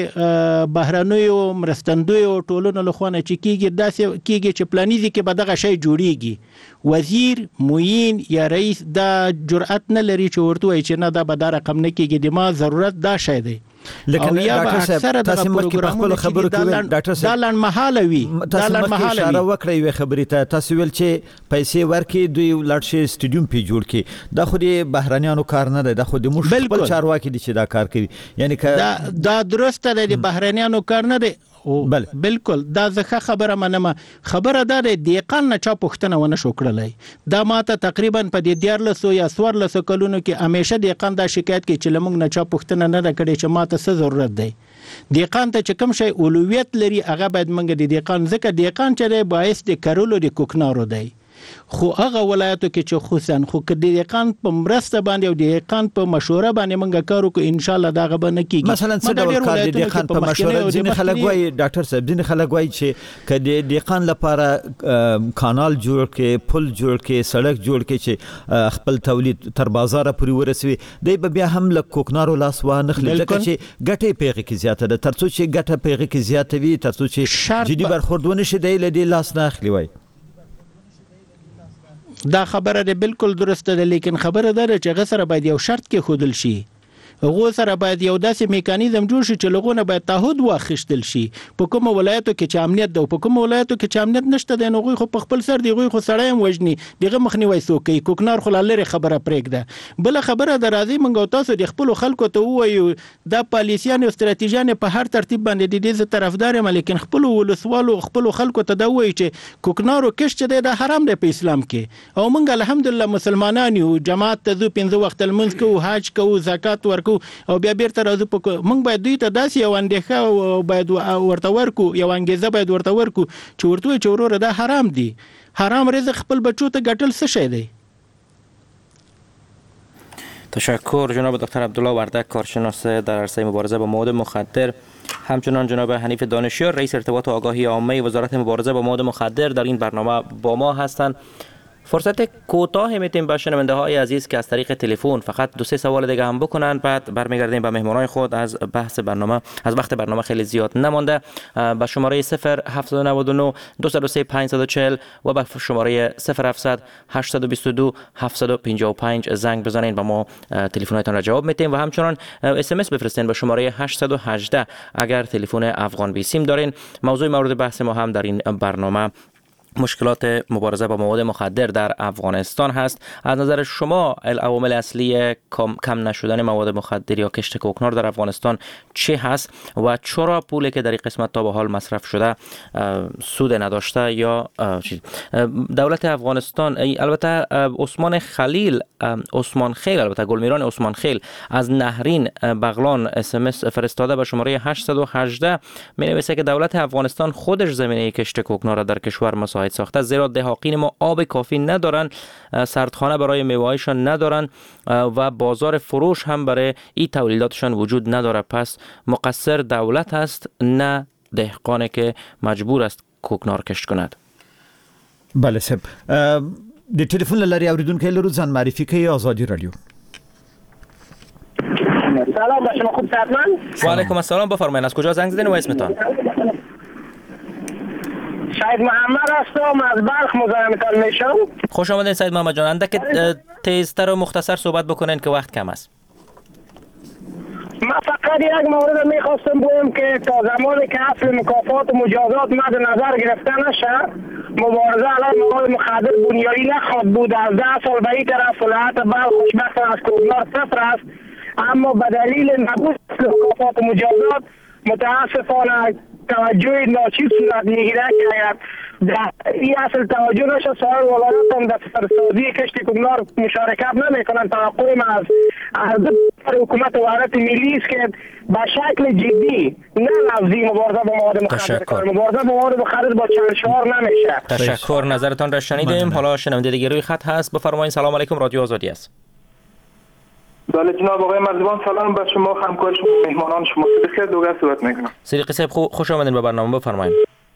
د بهرنیو مرستندویو ټولنو لخوا نه چې کیږي، داسې کیږي چې پلانیزي کې به دغه شی جوړیږي، وزیر معین یا رئیس دا جرأت نه لري چې ورته وایي چې نه دا به دا رقم نه کیږي، د ما ضرورت دا شی دی. لیکن ډاکټر صاحب تاسو مخکې په خپل خبرو کې ډاکټر صاحب دا لن محاله وي، دا لن محاله وي. اشاره وکړې وي خبرې ته، تاسو ویل چې پیسې ورکې دوی لاړ سټیډیوم پی جوړ کړي. دا خو د بهرانيانو کار نه دی، دا خو د موږ خپل چارواکي دي چې دا کار کوي. یعنی دا دا درسته دی، د بهرانيانو کار نه دی. بله بالکل دا زخه خبره منمه. خبره دا د دیقان نه چا پوښتنه ونه شو کړلای. دا ماته تقریبا په دې دیارلسو یا سوارلسو کلونو کې همیشه دیقان دا شکایت کوي چې لمونږ نه چا پوښتنه نه کړي چې ماته څه ضرورت دی. دیقان ته چې کوم شی اولویت لري هغه باید منګه د دیقان، ځکه دیقان چې باعث د کرولو د کوکنارو دی. خو هغه ولایتو کې چې خصوصا خو کې د دیقان په مرسته باندې او د دیقان په مشوره باندې منګه کارو کو ان شاء الله دا غو نه کیږي. مثلا څه ډول کار د دیقان په مشوره ځینې خلک وایي ډاکټر صاحب، ځینې خلک وایي چې ک د دیقان لپاره کانال جوړ کې، پل جوړ کې، سړک جوړ کې چې خپل تولید تر بازار پورې ورسوي، دی به بیا هم له کوکنارو لاس وانه خلي، ځکه چې ګټه پیغه کې زیاته ده. ترڅو چې ګټه پیغه کې زیاته وي، ترڅو چې جدي برخورد ونه شي، دی له دې لاس نه اخلي. وایي دا خبره ده بالکل درسته ده، لیکن خبره ده چې غسر باید یو شرط کې خودل شي. هغه سره باید یو داسې میکانیزم جوړ شي چې لغونه باید تعهد واخیستل شي. په کوم ولایتو کې چې امنیت ده او په کوم ولایتو کې چې امنیت نشته ده، نو غوي خو په خپل سر دی، غوي خو سړی هم وژني، دغه مخنیوي څوک کوکنار خو لاره خبره پرېږده. بل خبره ده، راځي منګو تاسو د خپل خلکو ته وایو دا پالیسیان او ستراتیژیان په هر ترتیب باندې د دې طرفدار یم، لیکن خپل ولسوالو خپل خلکو ته دا وایي چې کوکنارو کښ چې ده حرام دی په اسلام کې، او موږ الحمدلله مسلمانان یو، جماعت ته ځو، پنځه وخت المنځ کوو، حج کوو، زکات ورکو او بیا بیرته راځو. په موږ باید دوی ته داسې یو اندېښه باید ورته ورکو، یو انګیزه باید ورته ورکو چې ورته وایي چې وروره دا حرام دی، حرام رزق خپل بچو ته ګټل څه شی دی. تشکر جناب دکتر عبدالله وردک، کارشناس در عرصه مبارزه با مواد مخدر. همچنان جناب حنیف دانشیار، رئیس ارتباط و آگاهی عامه وزارت مبارزه با مواد مخدر در این برنامه با ما هستند. فرصت کوتاه میتیم به شنونده های عزیز که از طریق تلفن فقط دو سه سوال دیگه هم بکنن، بعد برمیگردیم به مهمانان خود. از بحث برنامه از وقت برنامه خیلی زیاد نمانده. به شماره صفر هفت نه نه دو صفر سه پنج چهار صفر و به شماره صفر هفت هشت دو دو هفت پنج پنج زنگ بزنین و ما تلفن‌هایتان را جواب میدیم و همچنان اس ام اس بفرستین به شماره هشت یک هشت اگر تلفن افغان بی سیم دارین. موضوع مورد بحث ما هم در این برنامه مشکلات مبارزه با مواد مخدر در افغانستان هست. از نظر شما عوامل اصلی کم, کم نشدن مواد مخدر یا کشت کوکنار در افغانستان چه هست و چرا پولی که در این قسمت تا به حال مصرف شده سود نداشته یا چیز؟ دولت افغانستان البته عثمان خلیل عثمان خیل البته گلمیران عثمان خیل از نهرین بغلان اس ام اس فرستاده به شماره هشت یک هشت می نویسه که دولت افغانستان خودش زمینه کشت کوکنار در کشور مساعد ساخته، زیرا دهاقین ما آب کافی ندارن، سردخانه برای میوه‌هایشان ندارن و بازار فروش هم برای این تولیداتشان وجود نداره. پس مقصر دولت است نه دهقانی که مجبور است کوکنار کشت کند. بله صاحب، د ټلیفون لاري اوریدونکو لرو ځان معرفي کوي. آزادی رادیو. سلام به شما، خوب صحتمند؟ و علیکم السلام، بفرمایید از کجا زنگ زدین و اسمتان؟ سید محمد هستم، از بلخ مزاحمتان میشم. خوش آمدین سید محمد جان. اندک تیزتر و مختصر صحبت بکنین که وقت کم است. من فقط یک مورد میخواستم بگم که تا زمانی که اصل مکافات و مجازات مد نظر گرفته نشه، مبارزه علیه مواد مخدر بنیادی نخواهد بود. از ده سال به این طرف ولایت بلخ خوشبختانه از کوکنار صفر است، اما به دلیل نبود اصل مکافات و مجازات متاسفانه توجه ناچیز صورت میگیره که در این اصل توجه نشه. سایر ولایات هم در فرسازی کشت کوکنار مشارکت نمیکنن. توقع من از از حکومت وحدت ملی است که به شکل جدی نه لفظی مبارزه با مواد مخدر کنه. مبارزه با مواد مخدر با چند شعار نمیشه. تشکر، نظرتان را شنیدیم. حالا شنونده دیگه روی خط هست، بفرمایید. سلام علیکم، رادیو آزادی است. بله جناب آقای مرزبان، سلام به شما، همکار شما، مهمانان شما. بخیر دوگه صحبت میکنم. صدیقی صاحب خوش آمدین به برنامه، بفرمایید.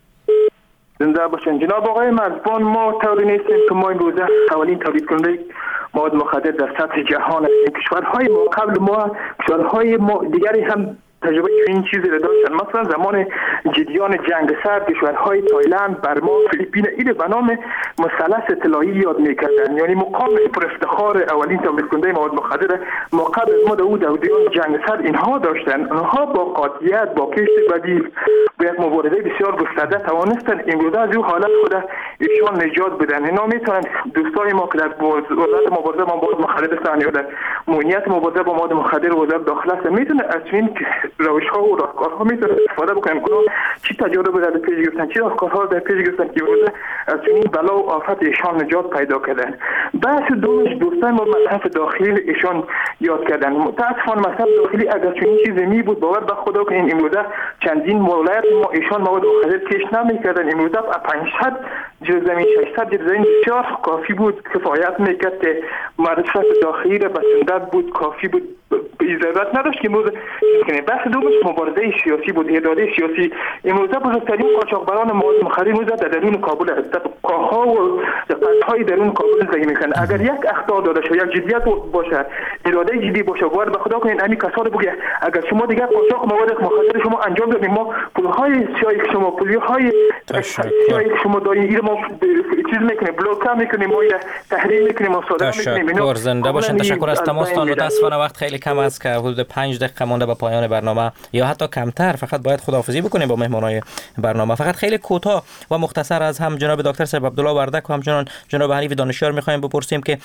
زنده باشین. جناب آقای مرزبان، ما طوری نیستیم که ما این روزه اولین تولید کننده مواد مخدر در سطح جهان هستیم. کشورهای ما قبل ما کشورهای ما دیگری هم تجربه این چیزی رو داشتن. مثلا زمان جریان جنگ سرد کشورهای تایلند، برما، فیلیپین ایده به نام مثلث اطلاعی یاد میکردن، یعنی مقام پر افتخار اولین تولید کننده مواد مخدر ما قبل از ما در دوران جنگ سرد اینها داشتن. آنها با قاطعیت، با کشت بدیل، با یک مبارزه بسیار گسترده توانستن امروز از این حالت خود ایشان نجات بدن. اینا میتونن دوستای ما که در وزارت مبارزه با مواد مخدر هستند یا در مؤسسات مبارزه با مواد مخدر وزارت داخله هستند میتونه از این روش‌ها و راهکارها میتونه استفاده بکنن. کدام چی تجربه در پیش گرفتن، چی راهکارها در پیش گرفتن که روز از این بلا و آفت ایشان نجات پیدا کردن. بحث دومش دوستان ما مصرف داخلی ایشان یاد کردن. متاسفانه مصرف داخلی اگر چنین چیزی می بود باور به خدا که این امروز چندین ولایت ما ایشان مواد مخدر کش نمی‌کردن. امروز پانصد جز زمین ششصد جز زمین بسیار کافی بود، کفایت میکرد که مصرف داخلی را بسنده بود، کافی بود، ضرورت نداشت که امروز کنه. بحث دومش مبارزه سیاسی بود، اراده سیاسی. امروز بزرگترین قاچاقبران مواد مخدر امروز در درون کابل است، در کاخها و قصرهای درون کابل زندگی میکنند. اگر یک اخطار داشته باشه، یک جدیت باشه، اراده جدی باشه، باور به خدا کنین همین کسا رو بگه اگر شما دیگر قاچاق مواد مخدر شما انجام دادید، ما پولهای سیاهی شما پولهای سیاهی شما دارین این ما چیز میکنیم، بلوکه میکنیم، ما تحریم میکنیم، مصادره میکنیم. تشکر، زنده باشین. تشکر از تماستان. متاسفانه وقت خیلی کم است که حدود پنج دقیقه مونده به پایان برنامه یا حتی کمتر. فقط باید خداحافظی بکنیم با مهمانای برنامه. فقط خیلی کوتاه و مختصر از هم جناب دکتر صاحب عبدالله وردک و همچنان جناب حنیف دانشیار میخوایم بپرسیم که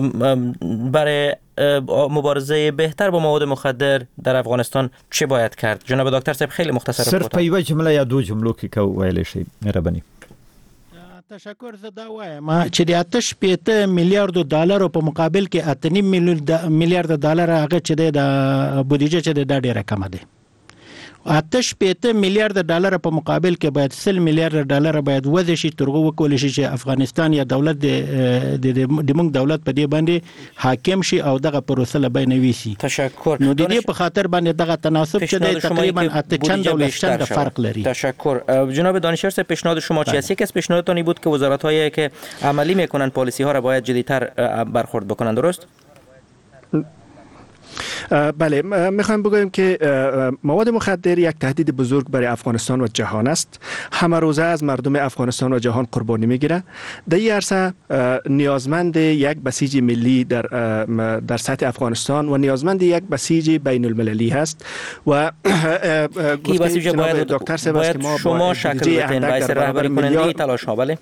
برای مبارزه بهتر با مواد مخدر در افغانستان چه باید کرد؟ جناب دکتر صاحب خیلی مختصر و کوتاه. صرف په یو جمله یا دو جملو کې کو ویل شي. مهرباني. تشکر. زه دا وایم چې د اته شپېته میلیارډ ډالر په مقابل کې اته نیم میلیارډ ډالر هغه چې د بودیجه چې د ډیره کم ده. آتش پیته میلیارد دلار په مقابل کې باید سل میلیارد دلار باید وځي شي ترغه وکول شي چې افغانستان یا دولت د د موږ دولت په دې باندې حاکم شي او دغه پروسه له بین ویسي. تشکر. نو د دې په خاطر باندې دغه تناسب چې د تقریبا اته چند دولت چند فرق لري. تشکر. جناب دانشور صاحب پیشنهاد شما چی است؟ یکی از پیشنهاداتون بود که وزارت‌هایی که عملی میکنن پالیسی ها را باید جدی‌تر برخورد بکنن، درست؟ بله، میخوایم بگویم که مواد مخدر یک تهدید بزرگ برای افغانستان و جهان است. همه روزه از مردم افغانستان و جهان قربانی میگیره. در این عرصه نیازمند یک بسیج ملی در در سطح افغانستان و نیازمند یک بسیج بین المللی هست و کی بسیج باید دکتر صاحب است که ما شما شکل بدین باعث رهبری کننده تلاش ها. بله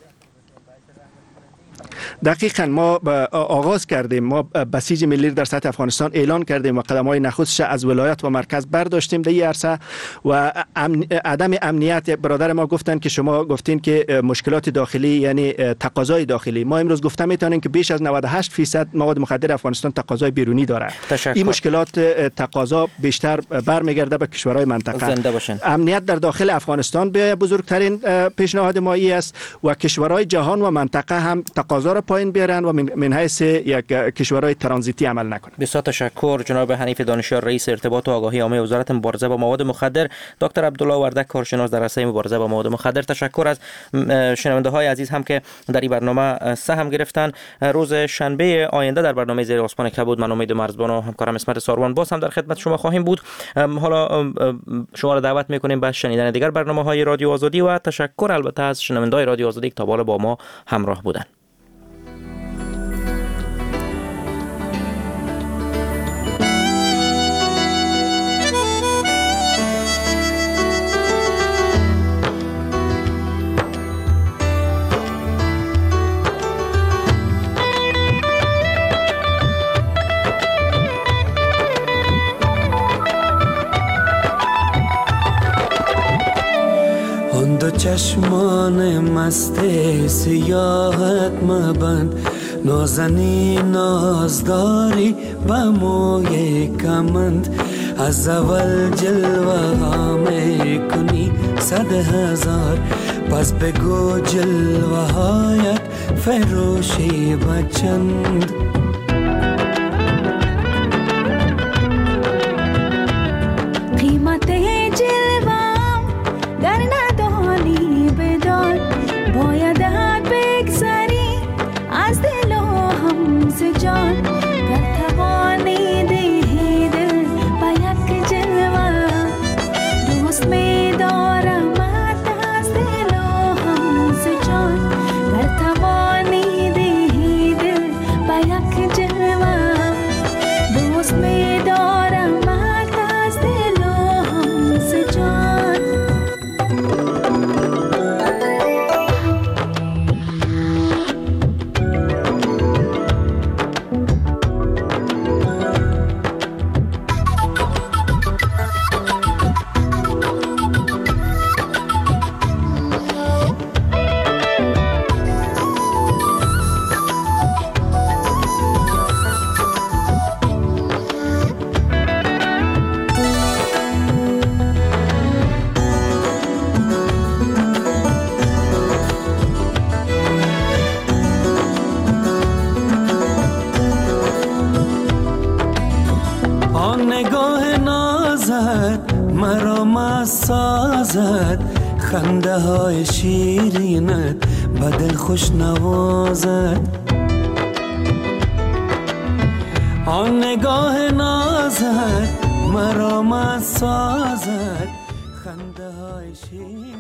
دقیقاً ما آغاز کردیم، ما بسیج ملی در سطح افغانستان اعلان کردیم و قدم‌های نخستش از ولایت و مرکز برداشتیم در این عرصه و امن... عدم امنیت. برادر ما گفتن که شما گفتین که مشکلات داخلی یعنی تقاضای داخلی، ما امروز گفتم میتونیم که بیش از نود و هشت درصد مواد مخدر افغانستان تقاضای بیرونی داره. تشکر. این مشکلات تقاضا بیشتر برمیگرده به کشورهای منطقه. امنیت در داخل افغانستان به بزرگترین پیشنهاد ما است و کشورهای جهان و منطقه هم تقاضا را پایین بیارن و من, من حیث یک کشورهای ترانزیتی عمل نکنن. بسیار تشکر جناب حنیف دانشیار، رئیس ارتباط و آگاهی عامه وزارت مبارزه با مواد مخدر. دکتر عبدالله وردک، کارشناس در عرصه مبارزه با مواد مخدر. تشکر از شنونده های عزیز هم که در این برنامه سهم گرفتن. روز شنبه آینده در برنامه زیر آسمان کبود من امید مرزبان و همکارم اسمت ساروان باز هم در خدمت شما خواهیم بود. حالا شما را دعوت میکنیم به شنیدن دیگر برنامه های رادیو آزادی و تشکر البته از شنونده های رادیو آزادی که تا بالا با ما همراه بودند. چشمان مست سیاحت مبند، نازنی نازداری با موی کمند، از اول جلوه ها می کنی صد هزار، پس بگو جلوه هایت فروشی بچند. قیمت جلوام گر ندانی بدان، باید بگذری از دل و همز جان، گر توانی دهی دل با یک جلوه، دوست می دارم از دل و همز جان، گر توانی دهی دل با یک جلوه، دوست می دارم از دل و همز جان. سازد خنده های شیرینت بدل خوش نوازد، آن نگاه نازد مرا سازد خنده های شیرینت.